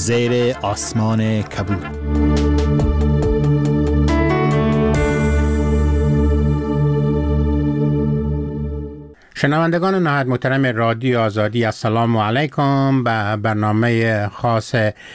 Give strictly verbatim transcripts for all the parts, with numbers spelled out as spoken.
زیر آسمان کبود. شنوندگان نهایت محترم رادیو آزادی، السلام علیکم. به برنامه خاص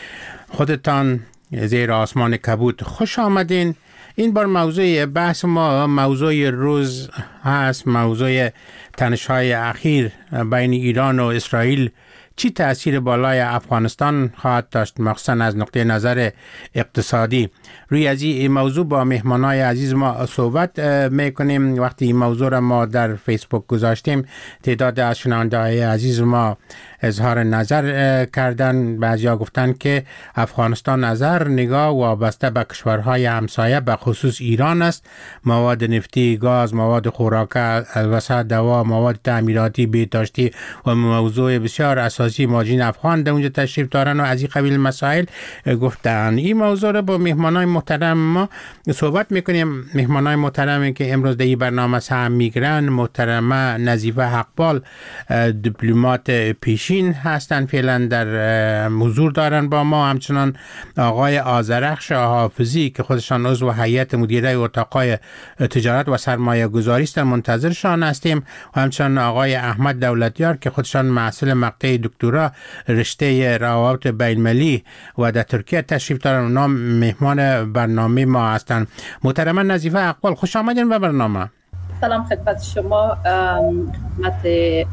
خودتان زیر آسمان کبود خوش آمدین. این بار موضوع بحث ما موضوع روز هست، موضوع تنش‌های اخیر بین ایران و اسرائیل چی تأثیر بالای افغانستان خواهد داشت، مخصوصا از نقطه نظر اقتصادی. روی از این موضوع با مهمانای عزیز ما صحبت میکنیم. وقتی این موضوع را ما در فیسبوک گذاشتیم، تعداد از شنونده‌های عزیز ما اظهار نظر کردن. بعضیا گفتن که افغانستان نظر نگاه وابسته به کشورهای همسایه به خصوص ایران است. مواد نفتی، گاز، مواد خوراک، البته دوا، مواد تعمیراتی، بهداشتی و موضوع بسیار اساسی ماجین افغان در اونجا تشریف دارن و از این قبیل مسائل گفتن. این موضوع را با مهمانای محترم ما صحبت میکنیم. مهمانای محترمی که امروز در این برنامه سهم میگیرن محترمه نظیفه حقپال، دیپلمات پیشین هستن، فعلا در حضور دارن با ما. همچنان آقای آذرخش حافظی که خودشان عضو هیئت مدیره اتاقای تجارت و سرمایه گذاری است، منتظرشان هستیم. و همچنان آقای احمد دولتیار که خودشان محصل مقطع دکترا رشته روابط بین المللی و در ترکیه تشریف دارن، اونا مهمان برنامه ما هستند. محترمه نظیفه حقپال، خوش آمدین به برنامه. سلام خدمت شما، خدمت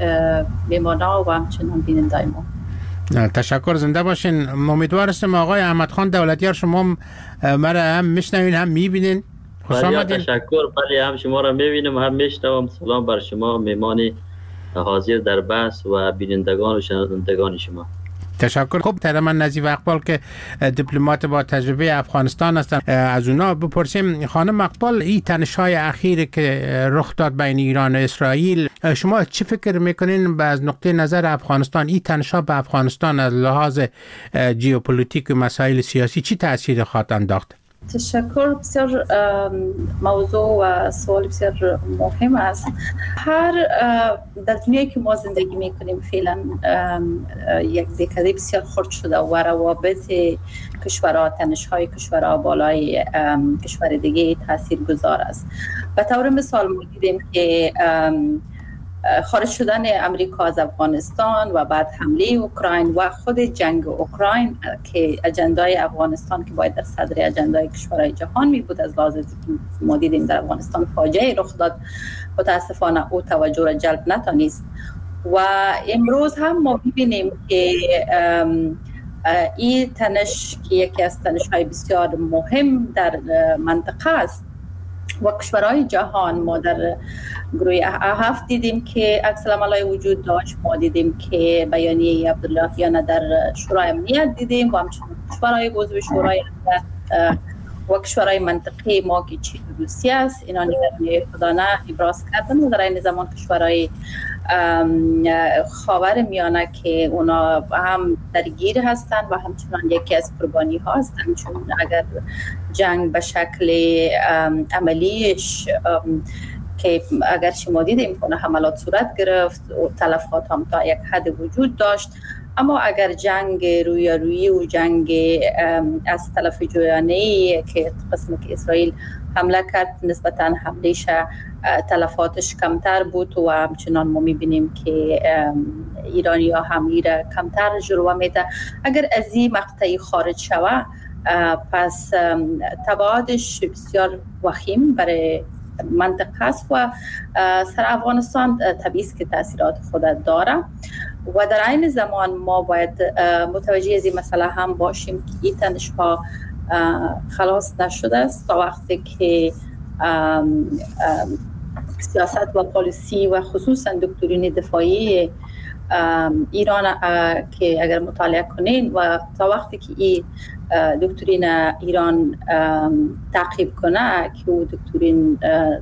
میمانا و همچنان بینندای ما. تشکر، زنده باشین. امیدوار هستم آقای احمد خان دولتیار شما مرا هم میشنوین هم میبینین. خوش آمدین. تشکر. بله، هم شما را میبینم هم میشنوم. سلام بر شما میمان حاضر در بحث و بینندگان و شنوندگان شما. تشکر. خب محترمه نظیفه حقپال که دیپلمات با تجربه افغانستان هستن، از اونا بپرسیم. خانم حقپال، این تنش‌های اخیر که رخ داد بین ایران و اسرائیل، شما چی فکر میکنین از نقطه نظر افغانستان این تنش‌ها به افغانستان از لحاظ ژئوپلیتیک و مسائل سیاسی چی تأثیر خواهد انداخت؟ تشکر. بسیار موضوع و سوال بسیار مهم است. هر در دنیایی که ما زندگی میکنیم فعلا یک دکاده بسیار خرد شده و روابط کشورها، تنش‌های کشورها بالای کشور دیگه تأثیر گذار است. به طور مثال ما دیدیم که خارج شدن امریکا از افغانستان و بعد حمله اوکراین و خود جنگ اوکراین که اجندای افغانستان که باید در صدر اجندای کشورهای جهان می بود، از لحاظ ما دیدیم در افغانستان فاجعه رخ داد، متاسفانه او توجه را جلب نتانست. و امروز هم ما ببینیم که این تنش که یکی از تنش‌های بسیار مهم در منطقه است و کشورهای جهان، ما در گروه هفت دیدیم که عکس العمل‌های وجود داشت. ما دیدیم که بیانیه عبداللهیان در شورای امنیت دیدیم و همچنین کشورهای عضو شورای امنیت و کشورهای منطقه ما که چین و روسیه است، اینا نگرانی خودانه ابراز کردن و در این زمان کشورهای خاور میانه که اونا هم درگیر هستند و همچنان یکی از قربانی ها هستند، چون اگر جنگ به شکل عملیش که اگر شما دیدیم کنه حملات صورت گرفت و تلفات هم تا یک حد وجود داشت، اما اگر جنگ روی روی و جنگ از طرف جویانه که قسمی که اسرائیل حمله کرد نسبتاً حملهش تلفاتش کمتر بود و همچنان ما میبینیم که ایرانی ها حمله را کمتر جلوه میده. اگر از این مقطعی خارج شود پس تبعاتش بسیار وخیم برای منطقه است و سر افغانستان طبیعی است که تاثیرات خود داره و در عین زمان ما باید متوجه از این مسئله هم باشیم که این تنش‌ها خلاص نشده است تا وقتی که ام ام سیاست و پالیسی و خصوصا دکترین دفاعی ایران که اگر مطالعه کنین و تا وقتی که این دکترین ایران تعقیب کنه که او دکترین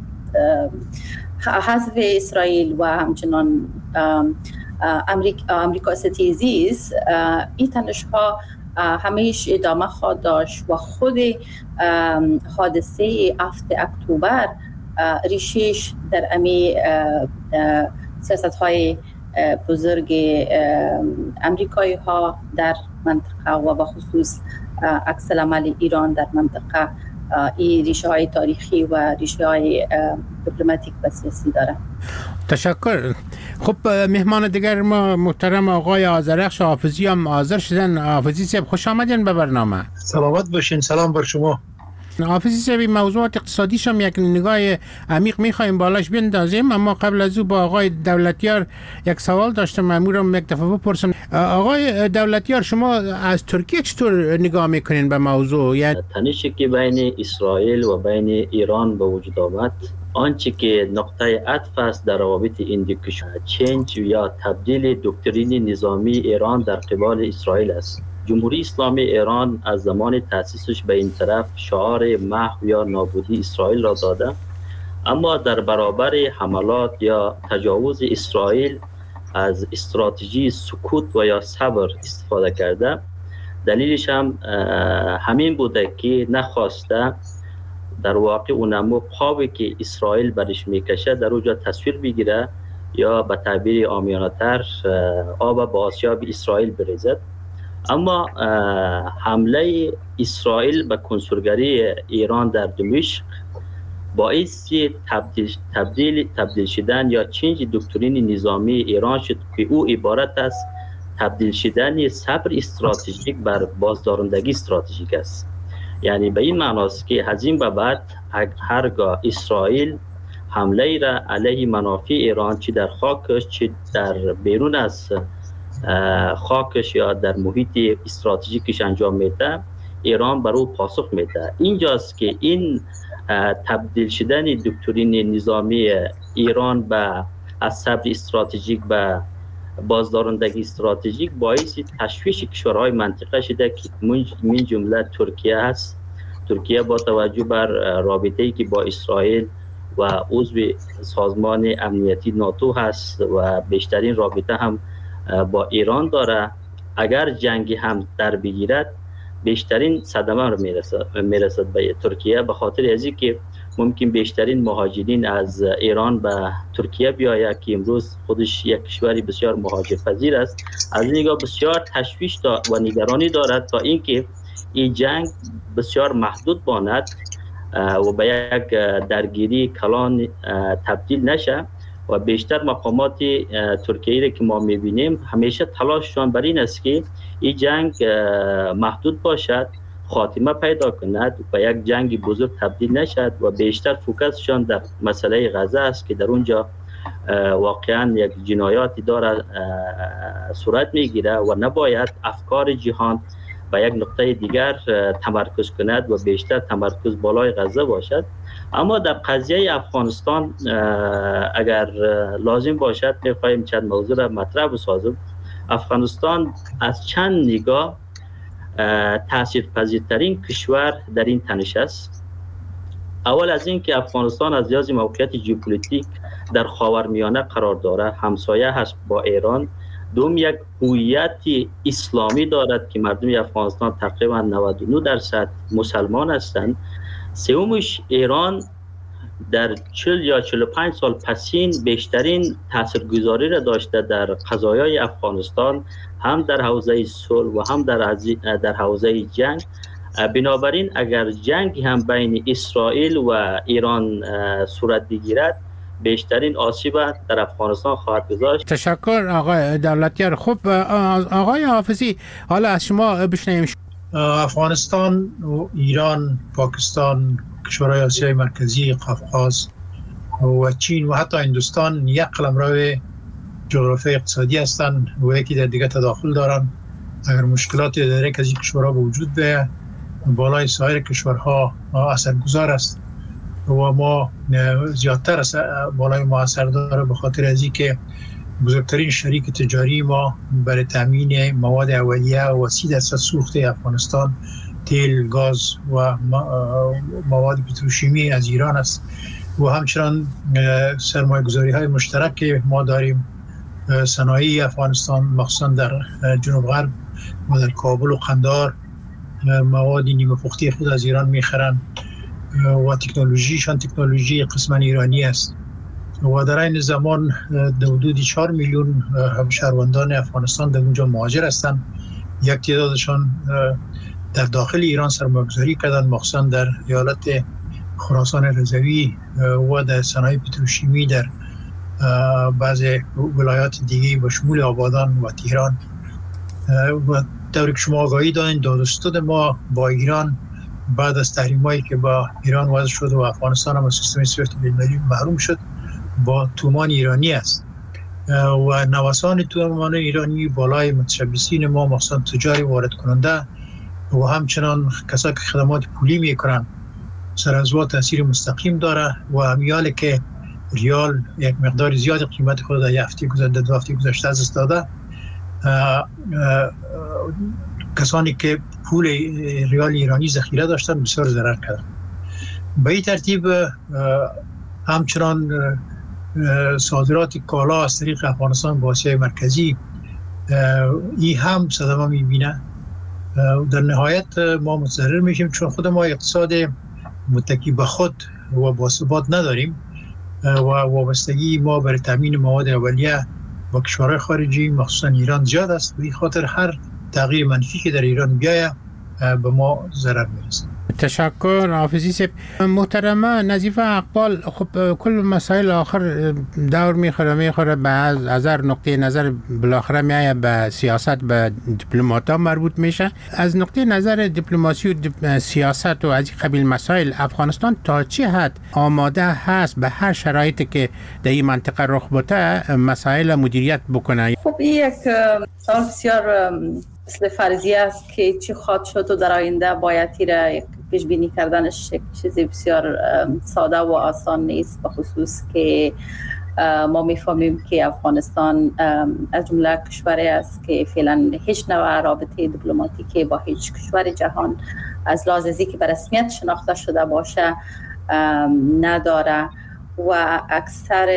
حذف اسرائیل و همچنان امریکا امریکا ستیزیست، این تنش‌ها همیشه ادامه خواهد داشت و خود حادثه هفتم اکتبر ریشش در امی سیاست‌های بزرگ امریکایی ها در منطقه و به خصوص عکس العمل ایران در منطقه این ریشه های تاریخی و ریشه های دیپلماتیک و سیاسی داره. تشکر. خب مهمان دیگر ما محترم آقای آذرخش حافظی هم حاضر شدن. حافظی صاحب خوش آمدین به برنامه. سلامت باشین. سلام بر شما. حافظی صاحب موضوعات اقتصادیش هم یک نگاه عمیق میخوایم بالاش بندازیم، اما قبل از او با آقای دولتیار یک سوال داشتم، مامورم یک دفعه بپرسم. آقای دولتیار شما از ترکیه چطور نگاه میکنین به موضوع؟ یعنی تنشی که بین اسرائیل و بین ایران به وجود آمد، آنچه که نقطه عطف است در روابط این دو کشور، چنج یا تبدیل دکترین نظامی ایران در قبال اسرائیل است. جمهوری اسلامی ایران از زمان تأسیسش به این طرف شعار محو یا نابودی اسرائیل را داده، اما در برابر حملات یا تجاوز اسرائیل از استراتژی سکوت و یا صبر استفاده کرده. دلیلش هم همین بوده که نخواسته در واقع اونمو قابی که اسرائیل برش میکشه در اونجا تصویر بگیره یا به تعبیر عامیانه تر آب با آسیاب اسرائیل بریزد. اما حمله اسرائیل به کنسولگری ایران در دمشق باعث تبدیل تبدیل تبدیل شدن یا چنج دکترین نظامی ایران شد که او عبارت است تبدیل شدن صبر استراتژیک بر بازدارندگی استراتژیک است. یعنی به این معناست که از این به بعد هرگاه اسرائیل حمله را علیه منافع ایران چه در خاکش چه در بیرون از خاکش یا در محیط استراتژیکش انجام میده، ایران بر او پاسخ میده. اینجاست که این تبدیل شدن دکترین نظامی ایران به از صبر استراتژیک به بازدارندگی استراتژیک باعث تشویش کشورهای منطقه شده که من جمله ترکیه هست. ترکیه با توجه بر رابطه‌ای که با اسرائیل و عضو سازمان امنیتی ناتو هست و بیشترین رابطه هم با ایران داره، اگر جنگی هم در بگیرد بیشترین صدمه رو میرسد میرسد به ترکیه، به خاطر از اینکه ممکن بیشترین مهاجرین از ایران به ترکیه بیاید که امروز خودش یک کشوری بسیار مهاجرپذیر است. از این نگاه بسیار تشویش و نگرانی دارد تا اینکه این جنگ بسیار محدود ماند و به یک درگیری کلان تبدیل نشه و بیشتر مقامات ترکیه را که ما میبینیم همیشه تلاششان بر این است که این جنگ محدود باشد، خاتمه پیدا کند و یک جنگ بزرگ تبدیل نشد و بیشتر فوکسشان در مسئله غزه است که در اونجا واقعا یک جنایاتی داره صورت میگیره و نباید افکار جهان به یک نقطه دیگر تمرکز کند و بیشتر تمرکز بالای غزه باشد. اما در قضیه افغانستان اگر لازم باشد میخواهیم چند موضوع را مطرح بسازیم. افغانستان از چند نگاه تاثیرپذیرترین کشور در این تنش است. اول از این که افغانستان از لحاظ موقعیت ژئوپلیتیک در خاورمیانه قرار دارد، همسایه هست با ایران. دوم یک هویت اسلامی دارد که مردم افغانستان تقریبا نود و نه درصد مسلمان هستند. سومش ایران در چهل یا چهل و پنج سال پسین بیشترین تاثیرگذاری را داشته در قضایای افغانستان، هم در حوزه صلح و هم در در حوزه جنگ. بنابراین اگر جنگ هم بین اسرائیل و ایران صورت بگیرد بیشترین آسیب در افغانستان خواهد گذاشت. تشکر آقای دولتیار. خب آقای حافظی حالا از شما بشنویم. افغانستان و ایران، پاکستان، کشورهای آسیای مرکزی، قفقاز و چین و حتی هندوستان یک قلمرو جغرافی اقتصادی هستند و یکی در دیگه تداخل دارند. اگر مشکلاتی در یک از این کشورها به وجود بیاید بالای سایر کشورها اثرگذار است و ما زیادتر بالای ما اثر داره به خاطر از اینکه بزرگترین شریک تجاری ما برای تامین مواد اولیه و سی درصد سوخت افغانستان تیل، گاز و مواد پتروشیمی از ایران است و همچنان سرمایه گذاری های مشترک که ما داریم. صنایع افغانستان مخصوصا در جنوب غرب و در کابل و قندهار مواد نیمه پخته خود از ایران میخرن و تکنولوژیشان تکنولوژی قسما ایرانی است. و در این زمان حدود چهار میلیون همشهروندان افغانستان در اونجا مهاجر هستند. یک تعدادشان در داخل ایران سرمایه‌گذاری کردند، مخصوصا در ایالت خراسان رضوی و در صنایع پتروشیمی در بعضی ولایات دیگه به شمول آبادان و تهران. و طوری که شما آگاهی دارین دادستان ما با ایران بعد از تحریمایی که با ایران وضع شد و افغانستان هم از سیستم سویفت بین‌المللی محروم شد با تومان ایرانی است و نوسان تومان ایرانی بالای متشبثین ما مخصوصا تجاری وارد کننده و همچنان کسایی که خدمات پولی میکنن سر از وا تاثیر مستقیم داره و همیاله که ریال یک مقدار زیاد قیمت خود در هفته گذشته دو هفته گذشته از داده، کسانی که پول ریال ایرانی ذخیره داشتن بسیار ضرر کردن. به این ترتیب همچنان صادرات کالا از طریق افغانستان به آسیای مرکزی این هم صدمه میبینه. در نهایت ما متضرر میشیم چون خود ما اقتصاد متکی به خود و باثبات نداریم و وابستگی ما برای تامین مواد اولیه با کشورهای خارجی مخصوصا ایران زیاد است. به این خاطر هر تغییر منفی که در ایران بیاید به ما ضرر میرسه. تشکر حافظی صاحب. محترمه نظیفه اقبال، خب کل مسائل آخر دور میخوره میخوره به از هر نقطه نظر بالاخره میایه به سیاست، به دیپلمات ها مربوط میشه. از نقطه نظر دیپلماسی و سیاست و از این قبیل مسائل افغانستان تا چه حد آماده هست به هر شرایطی که در این منطقه رخ بده مسائل مدیریت بکنه؟ خب یک سوال بسیار مثل فرضیه است که چی خواهد شد و در آینده باید را پیش بینی کردنش یک چیزی بسیار ساده و آسان نیست، به خصوص که ما میفهمیم که افغانستان از جمله کشوری است که فعلا هیچ نوع رابطه دیپلماتیکی با هیچ کشور جهان از لحاظ که به رسمیت شناخته شده باشه نداره و اکثر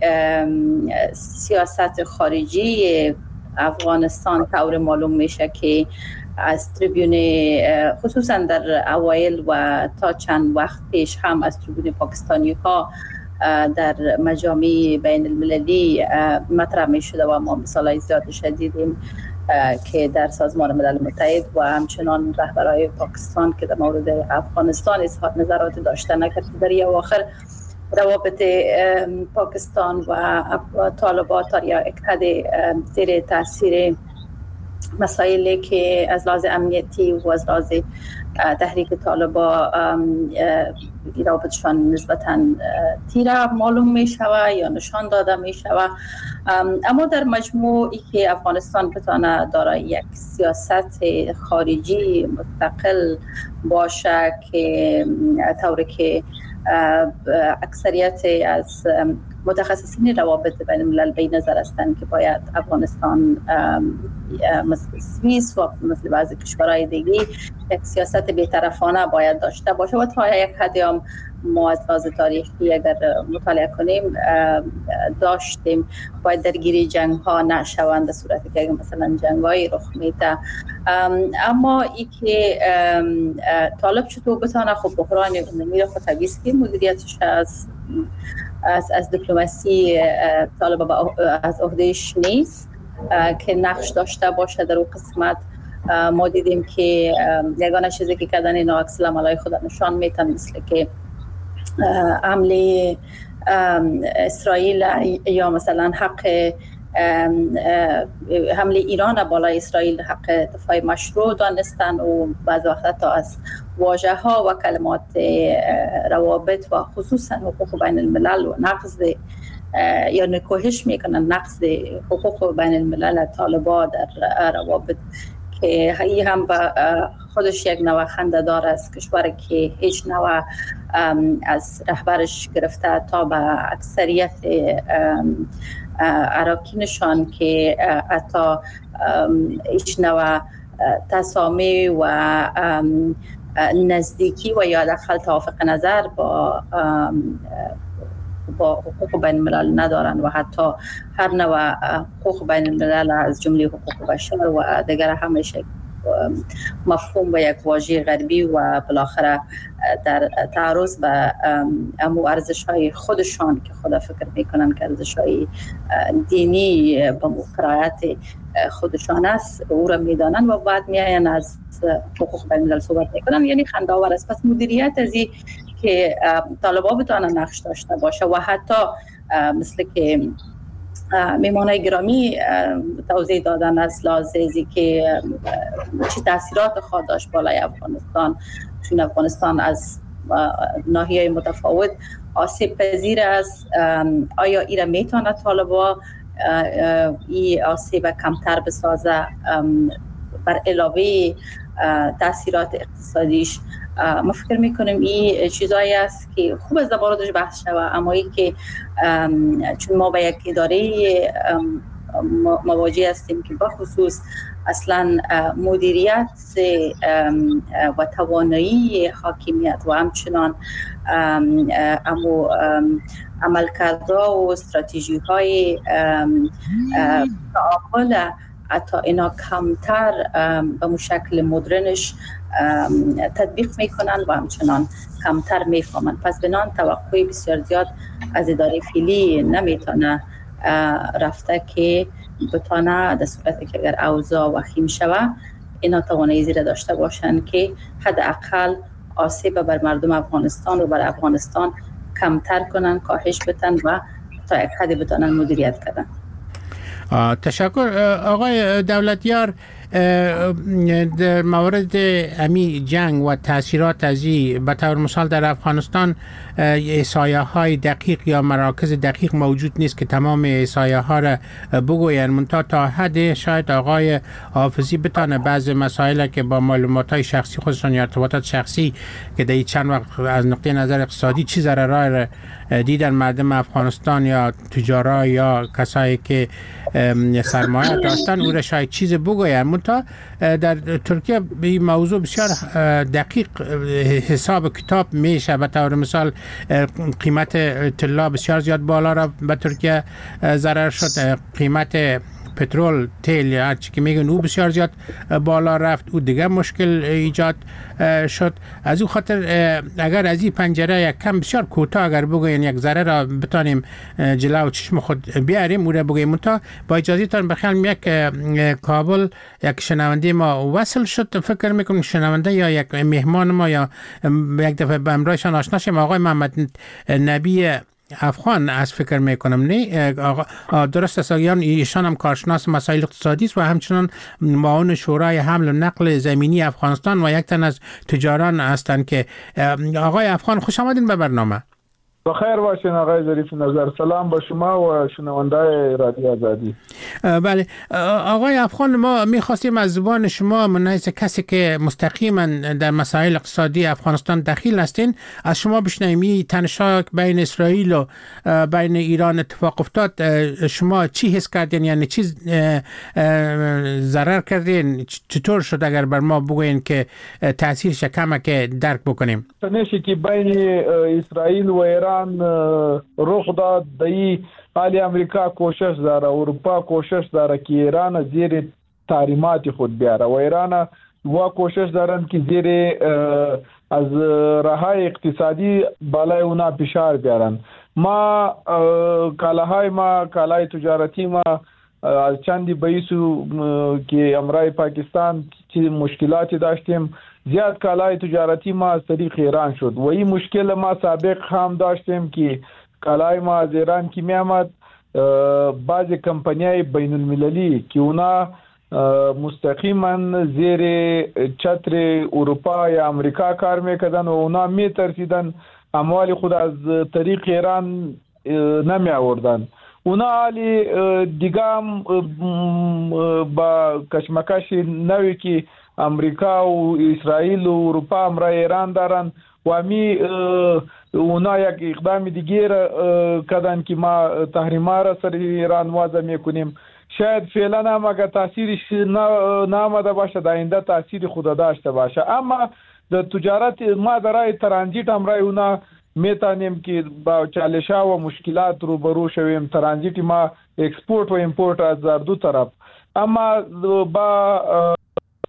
سیاست خارجی افغانستان طور معلوم میشه که از تریبیون خصوصا در اوایل و تا چند وقت پیش هم از تریبیون پاکستانی ها در مجامع بین المللی مطرح می شده و ما مثالای زیادش دیدیم که در سازمان ملل متحد و همچنان رهبرای پاکستان که در مورد افغانستان اظهار نظرات داشتن نکرد. در اواخر روابط پاکستان و طالبان تا یک حد زیر تاثیر مسائلی که از لحاظ امنیتی و از لحاظ تحریک طالبان رابطشان نسبتاً تیره معلوم می شود یا نشان داده می شود. اما در مجموعی که افغانستان بتانه دارای یک سیاست خارجی مستقل باشه که طوری که اکثریت از متخصصین روابط بین الملل به نظر هستند که باید افغانستان مثل سوئیس و مثل بعضی کشورهای دیگه یک سیاست بی‌طرفانه باید داشته باشه و تا یک حدی هم ما از لحاظ تاریخی اگر مطالعه کنیم داشتیم باید درگیری جنگ ها نشوند در صورتی که مثلا جنگ های رخ میده. اما ای که طالب چطور بتانه خب بحران نمیره خود طبیعیست که مدیریتش از از از دیپلماسی طالب از عهدهش نیست که نقش داشته باشه در اون قسمت. ما دیدیم که یگانه چیزی که کردن اینا عکس العملای خود نشان میتن، مثل که حمله اسرائیل یا مثلا حق حمله ایران بالای اسرائیل حق دفاع مشروع دانستن و بعض وقتا تا از واژه ها و کلمات روابط و خصوصا حقوق بین الملل و نقض یا نکوهش میکنن نقض حقوق بین الملل طالبان در روابط که هی هم با خودش یک نوع خنده دار است. کشوری که هیچ نوع از رهبرش گرفته تا به اکثریت اراکینشان که حتی هیچ نوع تسامی و نزدیکی و یا دخل توافق نظر با با حقوق بین الملل ندارن و حتی هر نوع حقوق بین الملل از جمله حقوق بشر و دیگر همیشه مفهوم و یک واژه غربی و بالاخره در تعرض به امو ارزش‌های خودشان که خدا فکر میکنن که ارزش‌های دینی به مقررات خودشان است او را میدانن و بعد میاین از حقوق بین الملل صحبت میکنن. یعنی خنده‌آور است. پس مدیریت از این که طالبا بتوانن نقش داشته باشه و حتی مثل که میمانای گرامی توضیح دادن از لازمی که چه تاثیرات خود داشت بالای افغانستان، چون افغانستان از ناحیه متفاوت آسیب پذیر است. آیا ایرا میتونه طالبا این آسیب کمتر بسازه بر علاوه تاثیرات اقتصادیش؟ ما فکر میکنیم این چیزایی است که خوب از موردش بحث شود، اما این که چون ما به یک اداره مواجه هستیم که بخصوص اصلا مدیریت و توانایی حاکمیت و همچنان امو عملکردها و استراتژی های تعامل حتی اینا کمتر به مشکل مدرنش تطبیق میکنن و همچنان کمتر میفهمن. پس بنان توقعی بسیار زیاد از اداره فعلی نمیتونه رفته که بتونه در صورتی که اگر اوضاع وخیم شوه اینا توانایی زیر داشته باشن که حداقل آسیب بر مردم افغانستان و بر افغانستان کمتر کنن، کاهش بدن و تا یک حدی بتونن مدیریت کنن. تشکر آقای دولتیار. در مورد امی جنگ و تاثیرات ازی به طور مثال در افغانستان احصایه های دقیق یا مراکز دقیق موجود نیست که تمام احصایه ها را بگوین، منتها تا حد شاید آقای حافظی بتانه بعض مسائل که با معلومات های شخصی خودشان یا ارتباطات شخصی که در چند وقت از نقطه نظر اقتصادی چی ضررهای دیدن مردم افغانستان یا تجارا یا کسایی که سرمایه داشتن او را شاید چیز بگوین. منتها در ترکیه به موضوع بسیار دقیق حساب کتاب میشه. به طور مثال قیمت طلا بسیار زیاد بالا را به ترکیه ضرر شد، قیمت پترول تیل یا چی که میگن او بسیار زیاد بالا رفت، او دیگه مشکل ایجاد شد. از او خاطر اگر از این پنجره یک کم بسیار کوتاه اگر بگوین یک ذره را بتانیم جلو چشم خود بیاریم او را بگویم. منتها با اجازهتان بخیال یک کابل یک شنونده ما وصل شد، فکر میکنم شنونده یا یک مهمان ما یا یک دفعه به امرایشان آشنا شیم. آقای محمد نبی افغان از فکر میکنم نه آقا درست است، ایشان هم کارشناس مسائل اقتصادی است و همچنان معاون شورای حمل و نقل زمینی افغانستان و یک تن از تجاران هستند. که آقای افغان خوش آمدین به برنامه. بخیر باشین آقای ظریف نظر. سلام با شما و شنونده رادیو آزادی. بله آقای افغان، ما میخواستیم از زبان شما منحیث کسی که مستقیما در مسائل اقتصادی افغانستان دخیل هستین از شما بشنویم تنش‌ها بین اسرائیل و بین ایران اتفاق افتاد، شما چی حس کردین؟ یعنی چی ضرر کردین؟ چطور شد؟ اگر بر ما بگوین که تاثیرش کمه که درک بکنیم. تنشی که بین اسرائیل و ایران رخ داد دی حالی امریکا کوشش داره، اروپا کوشش داره که ایران زیر تحریمات خود بیاره و ایران و کوشش دارن که زیر از راههای اقتصادی بالای اونا فشار بیارن. ما کالاهای ما کالای تجارتی ما از چندی بیسو که امرای پاکستان چه مشکلاتی داشتیم، زیاد کالای تجارتی ما از طریق ایران شد و این مشکل ما سابق هم داشتیم که کالای ما از ایران که می آمد بعض کمپانیای بین المللی که اونا مستقیما زیر چتر اروپا یا امریکا کار میکردن و اونا میترسیدن اموال خود از طریق ایران نمی آوردن. اونا حالی دیگه هم با کشمکش نوی که امریکا و اسرائیل و اروپا امرای ایران دارن و همی اونا یک اقدام دیگه کردن که ما تحریما را سر ایران وضع میکنیم. شاید فعلا هم اگر تاثیرش نامده باشه در آینده تاثیر خود داشته باشه، اما در تجارت ما در راه ترانزیت امرای اونا میتونیم که با چالش‌ها و مشکلات روبرو شویم. ترانزیت ما اکسپورت و ایمپورت از دو طرف، اما با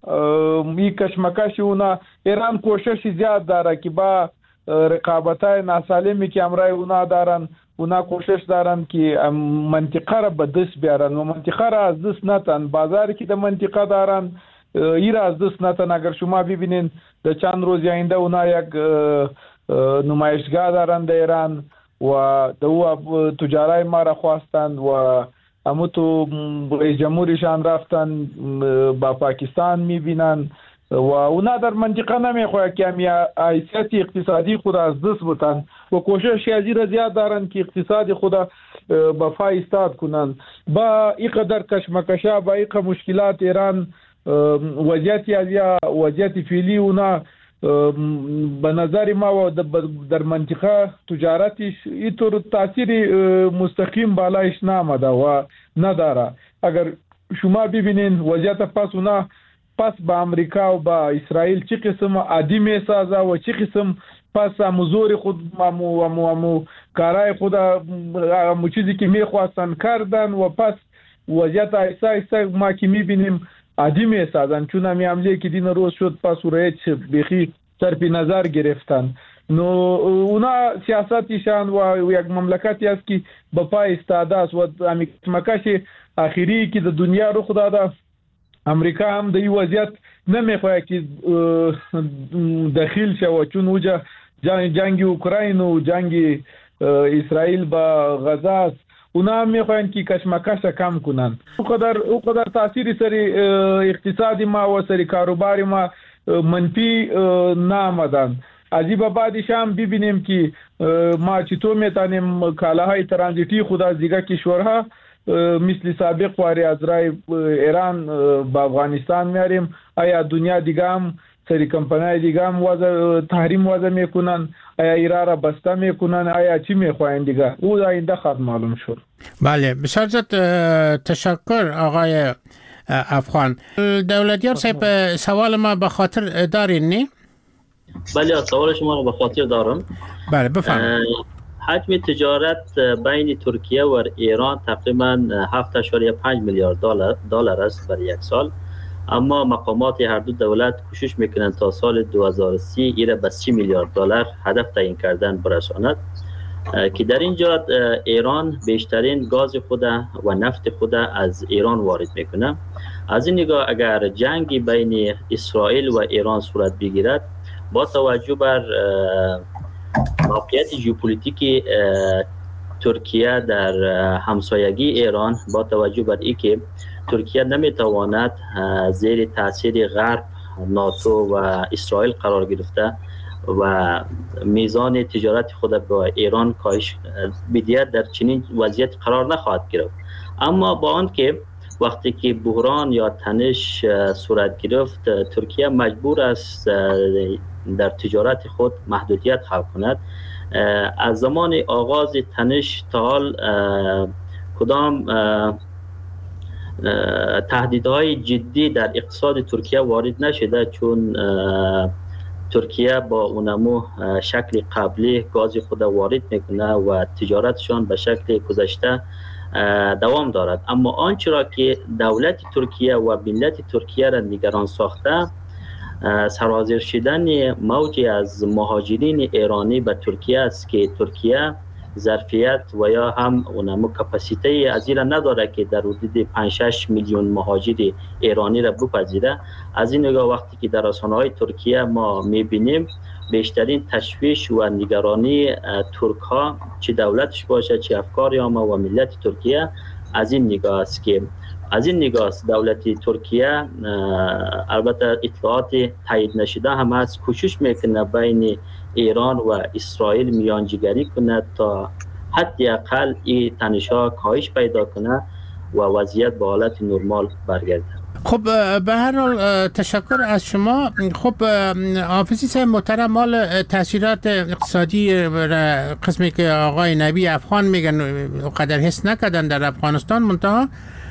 می کشمکش اونا ایران کوشش زیاد داره که با رقابت‌های ناسالمی که امرای اونا دارن اونا کوشش دارن که منطقه را به دست بیارن و منطقه را از دست نتن. بازاری که در منطقه دارن ایر از دست نتن. اگر شما ببینین در چند روز آینده اونا یک نمایشگاه دارن در ایران و دو تجارای ما را خواستند و همو تو رئیس جمهورشان رفتن با پاکستان میبینن و اونا در منطقه نمیخواه که همی حیثیت اقتصادی خود از دست بتن و کوشش یازی را زیاد دارن که اقتصاد خود با فا استاد کنن. با اینقدر کشمکشا با اینقدر مشکلات ایران وضعیت یازی وضعیت فعلی اونا به نظر ما در منطقه تجارتش اینطور تاثیر مستقیم بالایش نامده و نداره. اگر شما ببینین وضعیت پس اونا پس با امریکا و با اسرائیل چه قسم عادی می سازه و چه قسم پس مزور خود مامو و مامو کارای خود مو چیزی که می خواستن کردن و پس وضعیت ایسا ایسا ما که می بینیم عادی می سازن. چون همی عملیه که دین روز شد پس رایت بخی طرف نظر گرفتن. نو اونا سیاستیشان و یک مملکتی است که با پای استاده است و همی مکش آخری که در دنیا رو خدا ده امریکا هم در این وضعیت نمیخواه که داخل شود چون اوجا جنگ, جنگ اوکراین و جنگ اسرائیل با غزه است. اونا هم میخواین که کشمکش کم کنن. اوقدر اوقدر تاثیر سری اقتصادی ما و سری کاروباری ما منفی نامدن. عجیب بعدش هم ببینیم که ما چطور میتونیم کالاهای ترانزیتی خود از دیگه کشورها مثل سابق واری از رای ایران با افغانستان میاریم. آیا دنیا دیگه هم سری کمپنی‌های دیگه هم وضع تحریم وضع میکنن؟ آیا ایران را بسته میکنن؟ آیا چی میخواین دیگه؟ او آینده خواهد معلوم شد. بله بسیار زیاد تشکر آقای افغان. دولتیار صاحب سوال ما به خاطر دارین نه؟ بله سوال شما رو به خاطر دارم. بله بفرمایید. حجم تجارت بین ترکیه و ایران تقریبا هفت اشاریه پنج میلیارد دلار دلار است برای یک سال. اما مقامات هر دو دولت کوشش میکنند تا سال دو هزار و سی ایره به سی میلیارد دلار هدف تعیین کردن برساند که در اینجا ایران بیشترین گاز خود و نفت خود از ایران وارد میکنه. از این نگاه اگر جنگی بین اسرائیل و ایران صورت بگیرد با توجه بر موقعیت ژئوپلیتیک ترکیه در همسایگی ایران، با توجه بر اینکه ترکیه نمیتواند زیر تاثیر غرب، ناتو و اسرائیل قرار گرفته و میزان تجارت خود با ایران کاهش بدهد، در چنین وضعیت قرار نخواهد گرفت. اما با آن که وقتی که بحران یا تنش صورت گرفت، ترکیه مجبور است در تجارت خود محدودیت خلق کند. از زمان آغاز تنش تا حال کدام تهدیدهای جدی در اقتصاد ترکیه وارد نشده، چون ترکیه با اونمو شکل قبلی گاز خود وارد میکنه و تجارتشان به شکل گذشته دوام دارد. اما آنچه را که دولت ترکیه و ملت ترکیه را نگران ساخته، سرازیر شدن موجی از مهاجرین ایرانی به ترکیه است که ترکیه ظرفیت و یا هم اونمو کپاسیته از این نداره که در حدود پنج شش میلیون مهاجر ایرانی را بپذیره. از این نگاه وقتی که در رسانه‌های ترکیه ما میبینیم بیشترین تشویش و نگرانی ترک ها، چه دولتش باشه چه افکار ما و ملت ترکیه، از این نگاه است که از این نگاه دولت ترکیه البته اطلاعات تایید نشده هم از کوشش میکنه بین ایران و اسرائیل میانجیگری کنه تا حتی اقل این تنش‌ها کاهش پیدا کنه و وضعیت به حالت نرمال برگرده. خب به هر حال تشکر از شما. خب حافظی صاحب محترم، مال تاثیرات اقتصادی قسمی که آقای نبی افغان میگن قدر حس نکردن در افغانستان، منتها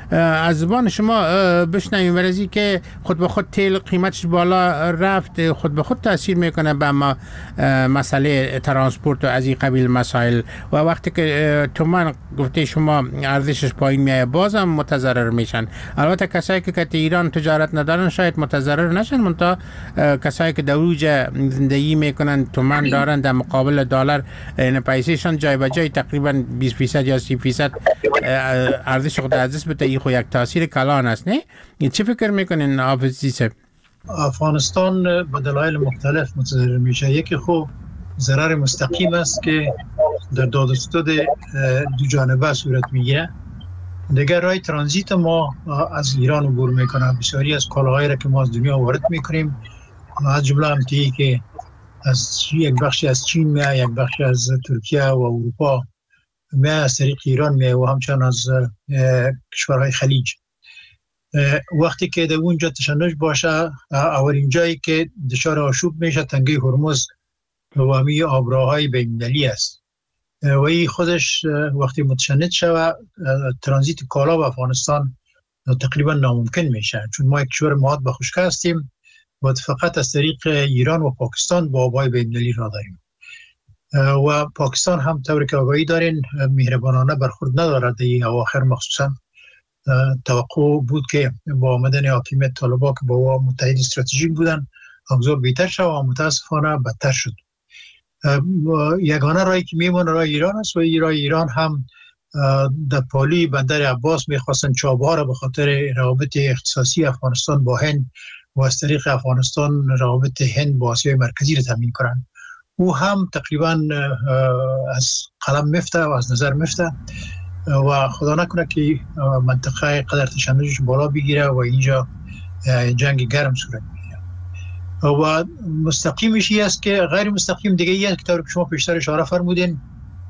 از زبان شما بشنویم ورزی که خود به خود تیل قیمتش بالا رفت، خود به خود تاثیر میکنه به ما مسئله ترانسپورت و از این قبیل مسائل، و وقتی که تومان گفته شما ارزشش پایین میایه بازم متضرر میشن. البته کسایی که که ایران تجارت ندارن شاید متضرر نشن، منتها کسایی که در اوج زندگی میکنن تومان دارن در مقابل دلار، این پیسهشان جای به جای تقریبا بیست فیصد یا سی فیصد ارزش خود از دست بده. این خو یک تاثیر کلان است. نه این چه فکر میکنین حافظی صاحب؟ افغانستان به دلایل مختلف متضرر میشه. یکی خب ضرر مستقیم است که در داد و ستد دو جانبه صورت میگیره. دیگر رای ترانزیت ما از ایران عبور میکنه. بسیاری از کالاهایی را که ما از دنیا وارد میکنیم، از جمله هم تیی که از یک بخشی از چین میاد، یک بخشی از ترکیه و اروپا میاد، از طریق ایران میاد و همچنان از کشورهای خلیج. وقتی که در اونجا تشنج باشه، اولین جایی که دچار آشوب میشه تنگه هرمز و همی آبراهای بین‌المللی است و این خودش وقتی متشنج شود ترانزیت کالا به افغانستان تقریبا ناممکن میشه، چون ما یک کشور مواد به خشکی هستیم و فقط از طریق ایران و پاکستان با آبهای بین‌المللی را داریم و پاکستان هم طوری که آگاهی دارین مهربانانه برخورد ندارد. این اواخر مخصوصا توقع بود که با آمدن حاکمیت طالبان که با او متحد استراتژیک بودن اوضاع بهتر شد و متاسفانه بدتر شد. یگانه راهی که میمونه راه ایران است و این راه ایران هم در پالی بندر عباس میخواستن چابهار به خاطر روابط اختصاصی افغانستان با هند و از طریق افغانستان روابط هند با آسیای مرکزی را تامین کنن. او هم تقریبا از قلم میفته و از نظر میفته و خدا نکنه که منطقه قدر تشنجش بالا بگیره و اینجا جنگ گرم صورت بگیره. و مستقیمش این است که غیر مستقیم دیگه این است که طور که شما پیشتر اشاره فرمودین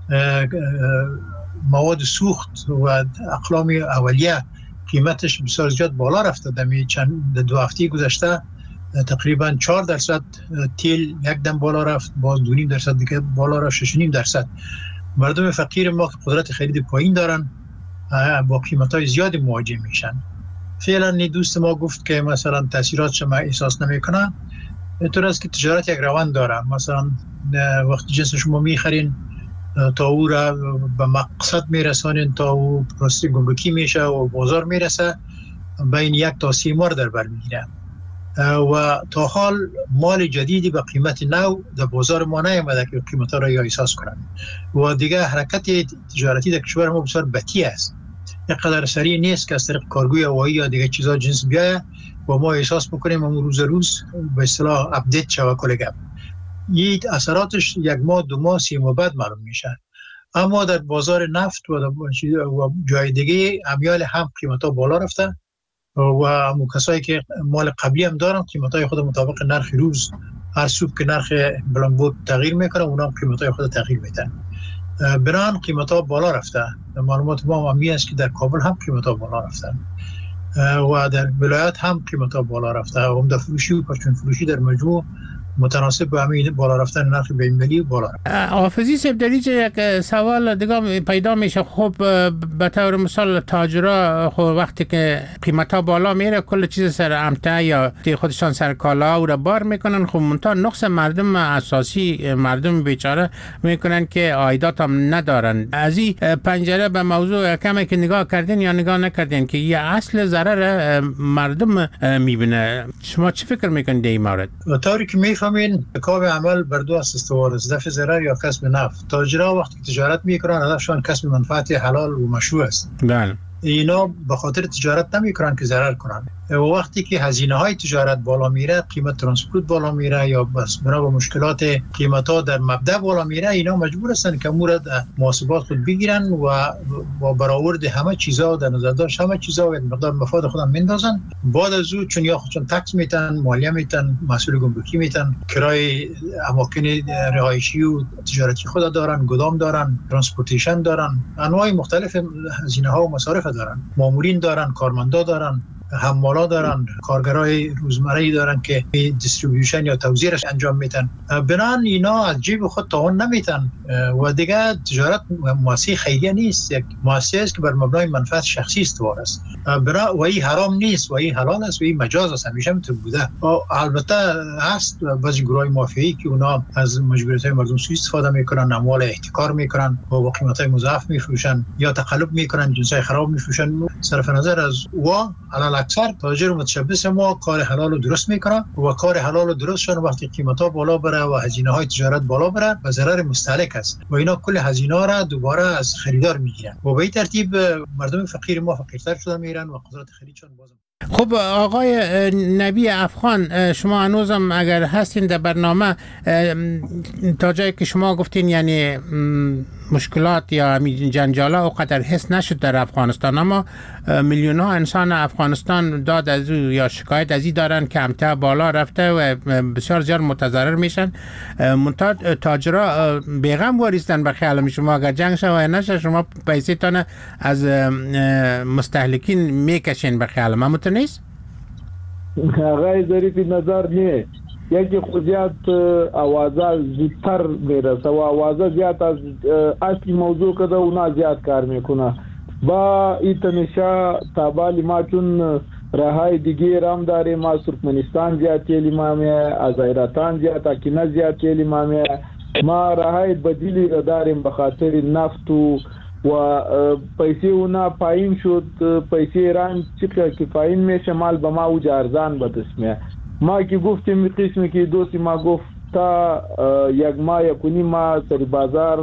مواد سوخت و اقلام اولیه قیمتش بسیار زیاد بالا رفته. دمی چند دو هفته گذشته تقریبا چهار درصد تیل یک دم بالا رفت، باز دو نیم درصد دیگه بالا رفت، شش و نیم درصد. مردم فقیر ما که قدرت خرید پایین دارن با قیمت‌های زیادی مواجه میشن. فعلا دوست ما گفت که مثلا تاثیراتش ما احساس نمیکنه. اینطور است که تجارت یک روند داره. مثلا وقتی جنس شما میخرین تا او را به مقصد میرسانین، تا او پروسه گمرکی میشه و بازار میرسه، بین یک تا سی ماه در بر میگیره و تا حال مال جدیدی به قیمت نو در بازار ما نیامده که قیمت ها را یا احساس کنند و دیگه حرکت تجارتی در کشور ما بسیار بطیء است. یک قدر سریع نیست که از طریق کارگوی هوایی یا دیگه چیزا جنس بیایه و ما احساس بکنیم و روز روز به اصطلاح اپدیت شوه کل گپ. این اثراتش یک ماه دو ماه سی ماه بعد معلوم میشه. اما در بازار نفت و جای دیگه امیال هم قیمت ها بالا رفته و همون کسایی که مال قبلی هم دارن قیمتای خود مطابق نرخ روز هر صبح که نرخ بلانبود تغییر میکنه اونا هم قیمتای خود تغییر میدن. بران قیمتا بالا رفته. معلومات ما هم است که در کابل هم قیمتا بالا رفته و در ولایت هم قیمتا بالا رفته و عمده فروشی و پرچون فروشی در مجموع متناسب با همین بالا رفتن نرخ بین‌المللی بالا رفت. حافظی صاحب در اینجا یک سوال دیگه پیدا میشه. خب به طور مثال تاجرها خب وقتی که قیمتا بالا میره کل چیز سر امته یا خودشان سر کالا او را بار میکنن، خب منتها نقص مردم اساسی مردم بیچاره میکنن که عایدات هم ندارن. از این پنجره به موضوع کمی که نگاه کردین یا نگاه نکردین که یه اصل ضرر مردم میبینه، شما چه فکر میکنید در این مورد؟ طوری که میفهمین رکاب عمل بر دو اساس استوار است: دفع ضرر یا کسب نفع. تاجرها وقتی تجارت میکنن هدفشان کسب منفعت حلال و مشروع است. بله. اینا به خاطر تجارت نمیکنن که ضرر کنن. و وقتی که هزینه های تجارت بالا میره، قیمت ترانسپورت بالا میره یا بس بنا به مشکلات قیمت ها در مبدا بالا میره، اینا مجبور هستن که مورد محاسبات خود بگیرن و با برآورد همه چیزا در نظر داشت همه چیزا و مقدار مفاد خودم میندازن. بعد از اون چون یا خودشون تکس میتن، مالیه میتن، مسئول گمرکی میتن، کرای اماکن رهایشی و تجارتی خود دارن، گدام دارن، ترانسپورتیشن دارن، انواع مختلف هزینه ها و مصارف دارن، مامورین دارن، کارمندا دارن حمالا دارن، کارگرای روزمره‌ای دارن که دیستریبیوشن یا توزیعش انجام میدن. بنان اینا از جیب خود تعاون نمیتن و دیگه تجارت مؤسسه خیریه نیست، یک مؤسسه است که بر مبنای منفعت شخصی استوار است. برای و این حرام نیست و این حلال است و این مجاز است، همیشه همینطور بوده. البته هست بعضی گروهای مافیایی که اونا از مجبوریت‌های مردم سوء استفاده میکنن، اموال احتکار میکنن و با قیمت‌های مضاعف میفروشن یا تقلب میکنن، جنسای خراب میفروشن. صرف نظر از و علل اکثر تاجر متشبث ما کار حلال رو درست میکنن و کار حلال رو درست شون وقتی قیمت‌ها بالا بره و هزینه‌های تجارت بالا بره و ضرر مستهلک است و اینا کل هزینه‌ها را دوباره از خریدار میگیرن و به این ترتیب مردم فقیر ما فقیرتر شده میرن و قدرت خریدشون باز. خب آقای نبی افغان، شما هنوزم اگر هستین در برنامه، تا جایی که شما گفتین یعنی مشکلات یا جنجالا اونقدر حس نشد در افغانستان، اما میلیون ها انسان افغانستان داد از او یا شکایت از این دارن که امتحان بالا رفته و بسیار زیاد متضرر میشن. منتها تاجرها بیغم واریستن به خیال شما اگر جنگ شوه نشه شما پیسه تانه از مستهلکین میکشین به خیال من متو نیست؟ آقای ظریفی نظر نه، یکی خودیت آوازه زودتر میرسه و آوازه زیاد از اصلی موضوع کده اونا زیاد کار میکنه. با این تنشا تابالی ما چون راهای دیگه رام داره، ما ترکمنستان زیاد تیلی مامه، ازایراتان زیاد، اکینا زیاد تیلی مامه، ما راهای بدیلی را داریم بخاطر نفت و و پیسه اونا پایین شد. پیسه ایران چقدر که پایین میشه مال به ما اوج ارزان بدسمه. ما که گفتیم قسمی که دوستی ما گفت تا یک ماه یکونی ما سری بازار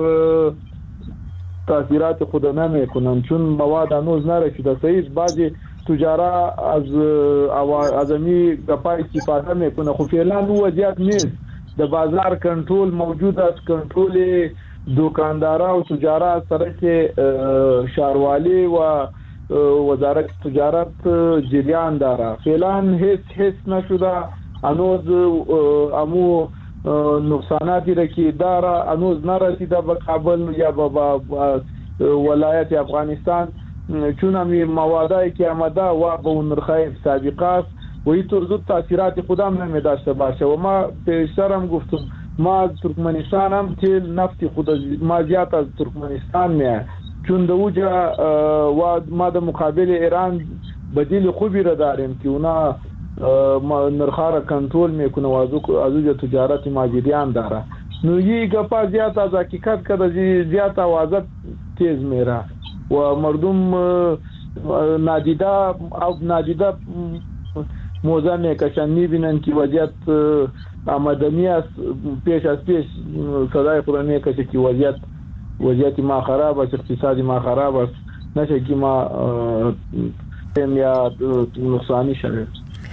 تاثیرات خود نمیکنن چون مواد هنوز نرسیده. صحیح بعضی تجارا از ازمی گپای استفاده میکنه، خب فعلا او وضعیت نیست. در بازار کنترل موجود است، کنترل دکاندارا و تجارا سره که شهروالی و وزارت تجارت جریان داره. فعلا هیچ هیچ نشده، هنوز امو نقصاناتی را که داره هنوز نرسیده به کابل یا به ولایت افغانستان، چون همی موادایی که آمده و به اون نرخای سابقه است و این طور زود تاثیرات خودم نمی داشته باشه. و ما پیشتر هم گفتم ما از ترکمنستان هم تیل نفتی خود ما زیاد از ترکمنستان میه، چون دوجا و ما در مقابل ایران بدیل خوبی را داریم که اونا نرخا را کنترل میکنه و از اوجا تجارت ما جریان داره. نو یی گپا زیاد از حقیقت کده زیاد آوازت تیز میره و مردم نادیده او نادیده موضوع میکشن، میبینن که وضعیت آمدنی است، پیش از پیش صدای خود میکشه که وضعیت وضعیت ما خراب است، اقتصادی ما خراب است، نشه که ما یا نقصانی شده.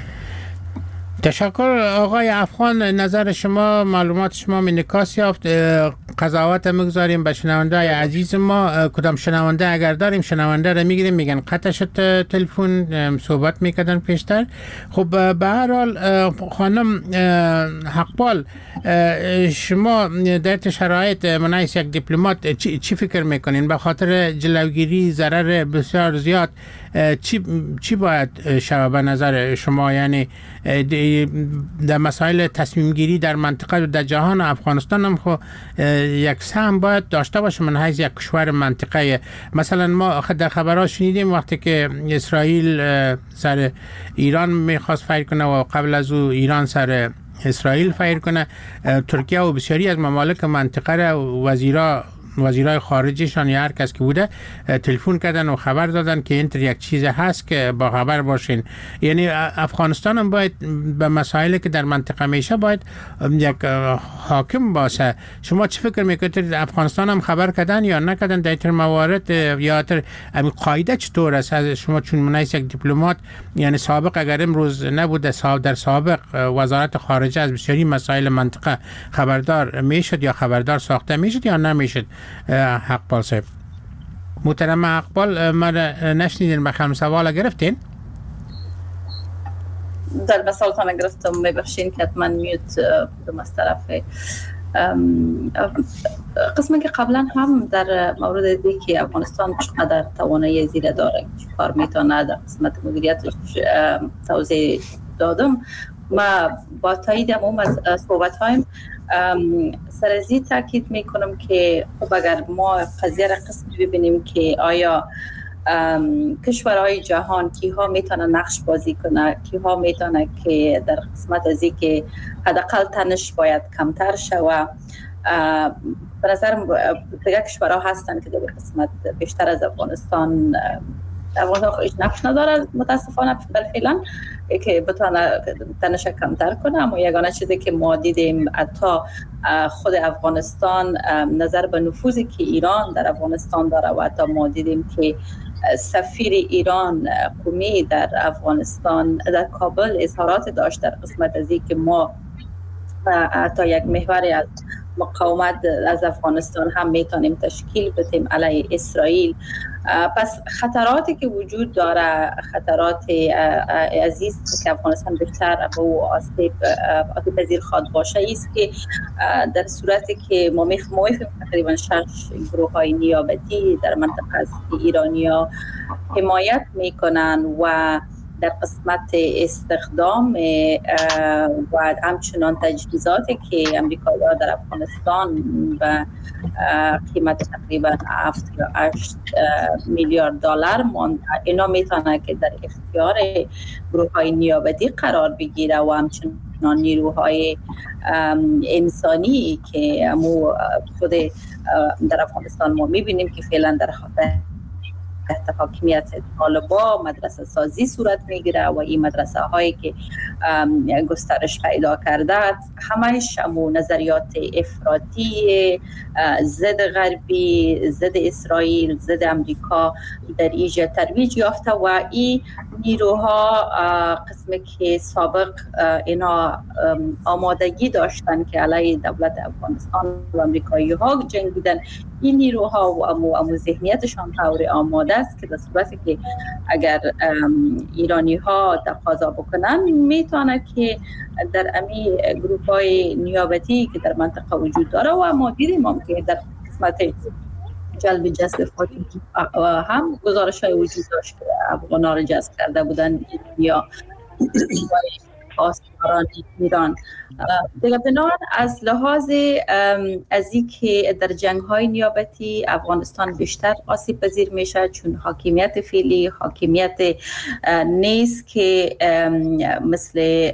تشکر آقای افغان، نظر شما، معلومات شما منعکس یافت. قضاوت مگذاریم به شنونده عزیز ما. کدام شنونده اگر داریم شنونده رو میگیریم، میگن قطع شد تلفن، صحبت میکردن پیشتر. خب به هر حال خانم حقپال، شما در شرایط منعکس یک دیپلمات چی, چی فکر میکنین؟ به خاطر جلوگیری ضرر بسیار زیاد چی چی باید شود به نظر شما؟ یعنی در مسائل تصمیم گیری در منطقه و در جهان، افغانستان هم خو یک سهم باید داشته باشه من حیث یک کشور منطقه. مثلا ما در خبرها شنیدیم وقتی که اسرائیل سر ایران میخواست فایر کنه و قبل از او ایران سر اسرائیل فایر کنه، ترکیه و بسیاری از ممالک منطقه را وزیرا وزیرای خارجیشان یا هر کس که بوده تلفن کردن و خبر دادن که اینطور یک چیز هست که با خبر باشین. یعنی افغانستان هم باید به مسائلی که در منطقه میشه باید یک حاکم باشه. شما چه فکر میکنید؟ افغانستان هم خبر کردن یا نکردن در این موارد؟ یا تر قاعده چطور است از شما چون منعکس یک دیپلمات؟ یعنی سابق اگر امروز نبوده در سابق وزارت خارجه از بسیاری مسائل منطقه خبردار میشد یا خبردار ساخته میشد یا نمیشد؟ حقپال صاحب، محترم حقپال، ما نشنیدین، بخم سوال گرفتین؟ در بسالتان گرفتم، میبخشین که من میوت بودم از طرف قسمی که قبلا هم در مورد دی که افغانستان چقدر توانایی زیاده داره کار میتونه در قسمت مدیریتش توضیح دادم. ما با تایید عموم از صحبت هایم سر از این تاکید میکنم که خب اگر ما قضیه را قسمی ببینیم که آیا کشورهای جهان کیها میتونه نقش بازی کنه، کیها میتونه که در قسمت از این که حداقل تنش باید کمتر شوه. به نظر دیگه کشورها هستن که در قسمت بیشتر از افغانستان افغانستان خودش نقش نداره متاسفانه فعلا که بتونه تنش کمتر کنه. اما یگانه چیزی که ما دیدیم حتی خود افغانستان نظر به نفوذی که ایران در افغانستان داره و حتی ما دیدیم که سفیر ایران قومی در افغانستان در کابل اظهارات داشت در قسمت از این که ما حتی یک محور از مقاومت از افغانستان هم میتونیم تشکیل بدیم علیه اسرائیل. پس خطراتی که وجود داره، خطرات عزیز که افغانستان بیشتر به او آسیب آسیب پذیر خواهد باشه است که در صورتی که ما میفهمیم تقریبا شش گروه های نیابتی در منطقه از ایرانیا حمایت میکنن و در قسمت استخدام و همچنان تجهیزاتی که امریکایی‌ها در افغانستان و قیمت تقریبا هفت یا هشت میلیارد دلار ماند، اینا میتونه که در اختیار گروه‌های نیابتی قرار بگیره و همچنان نیروهای انسانی که امو خود در افغانستان ما میبینیم که فعلا در خاطر تحت حاکمیت طالبان مدرسه سازی صورت میگیره و این مدرسه هایی که گسترش پیدا کرده همش همو نظریات افراطی ضد غربی، ضد اسرائیل، ضد امریکا در ایجا ترویج یافته و این نیروها قسمی که سابق اینا آمادگی داشتن که علیه دولت افغانستان و امریکایی ها جنگ بودن، این نیروها و امو, امو ذهنیتشان طور آماده است که در صورتی که اگر ایرانی ها تقاضا بکنن میتونه که در امی گروه های نیابتی که در منطقه وجود داره و ما دیدیم هم که در قسمت جلب جذب فاطمی هم گزارش های وجود داشت که افغان ها را جذب کرده بودن یا آسیباران ایران. دیگه بنابراین از لحاظ از این که در جنگ های نیابتی افغانستان بیشتر آسیب پذیر میشه چون حاکمیت فعلی حاکمیت نیست که مثل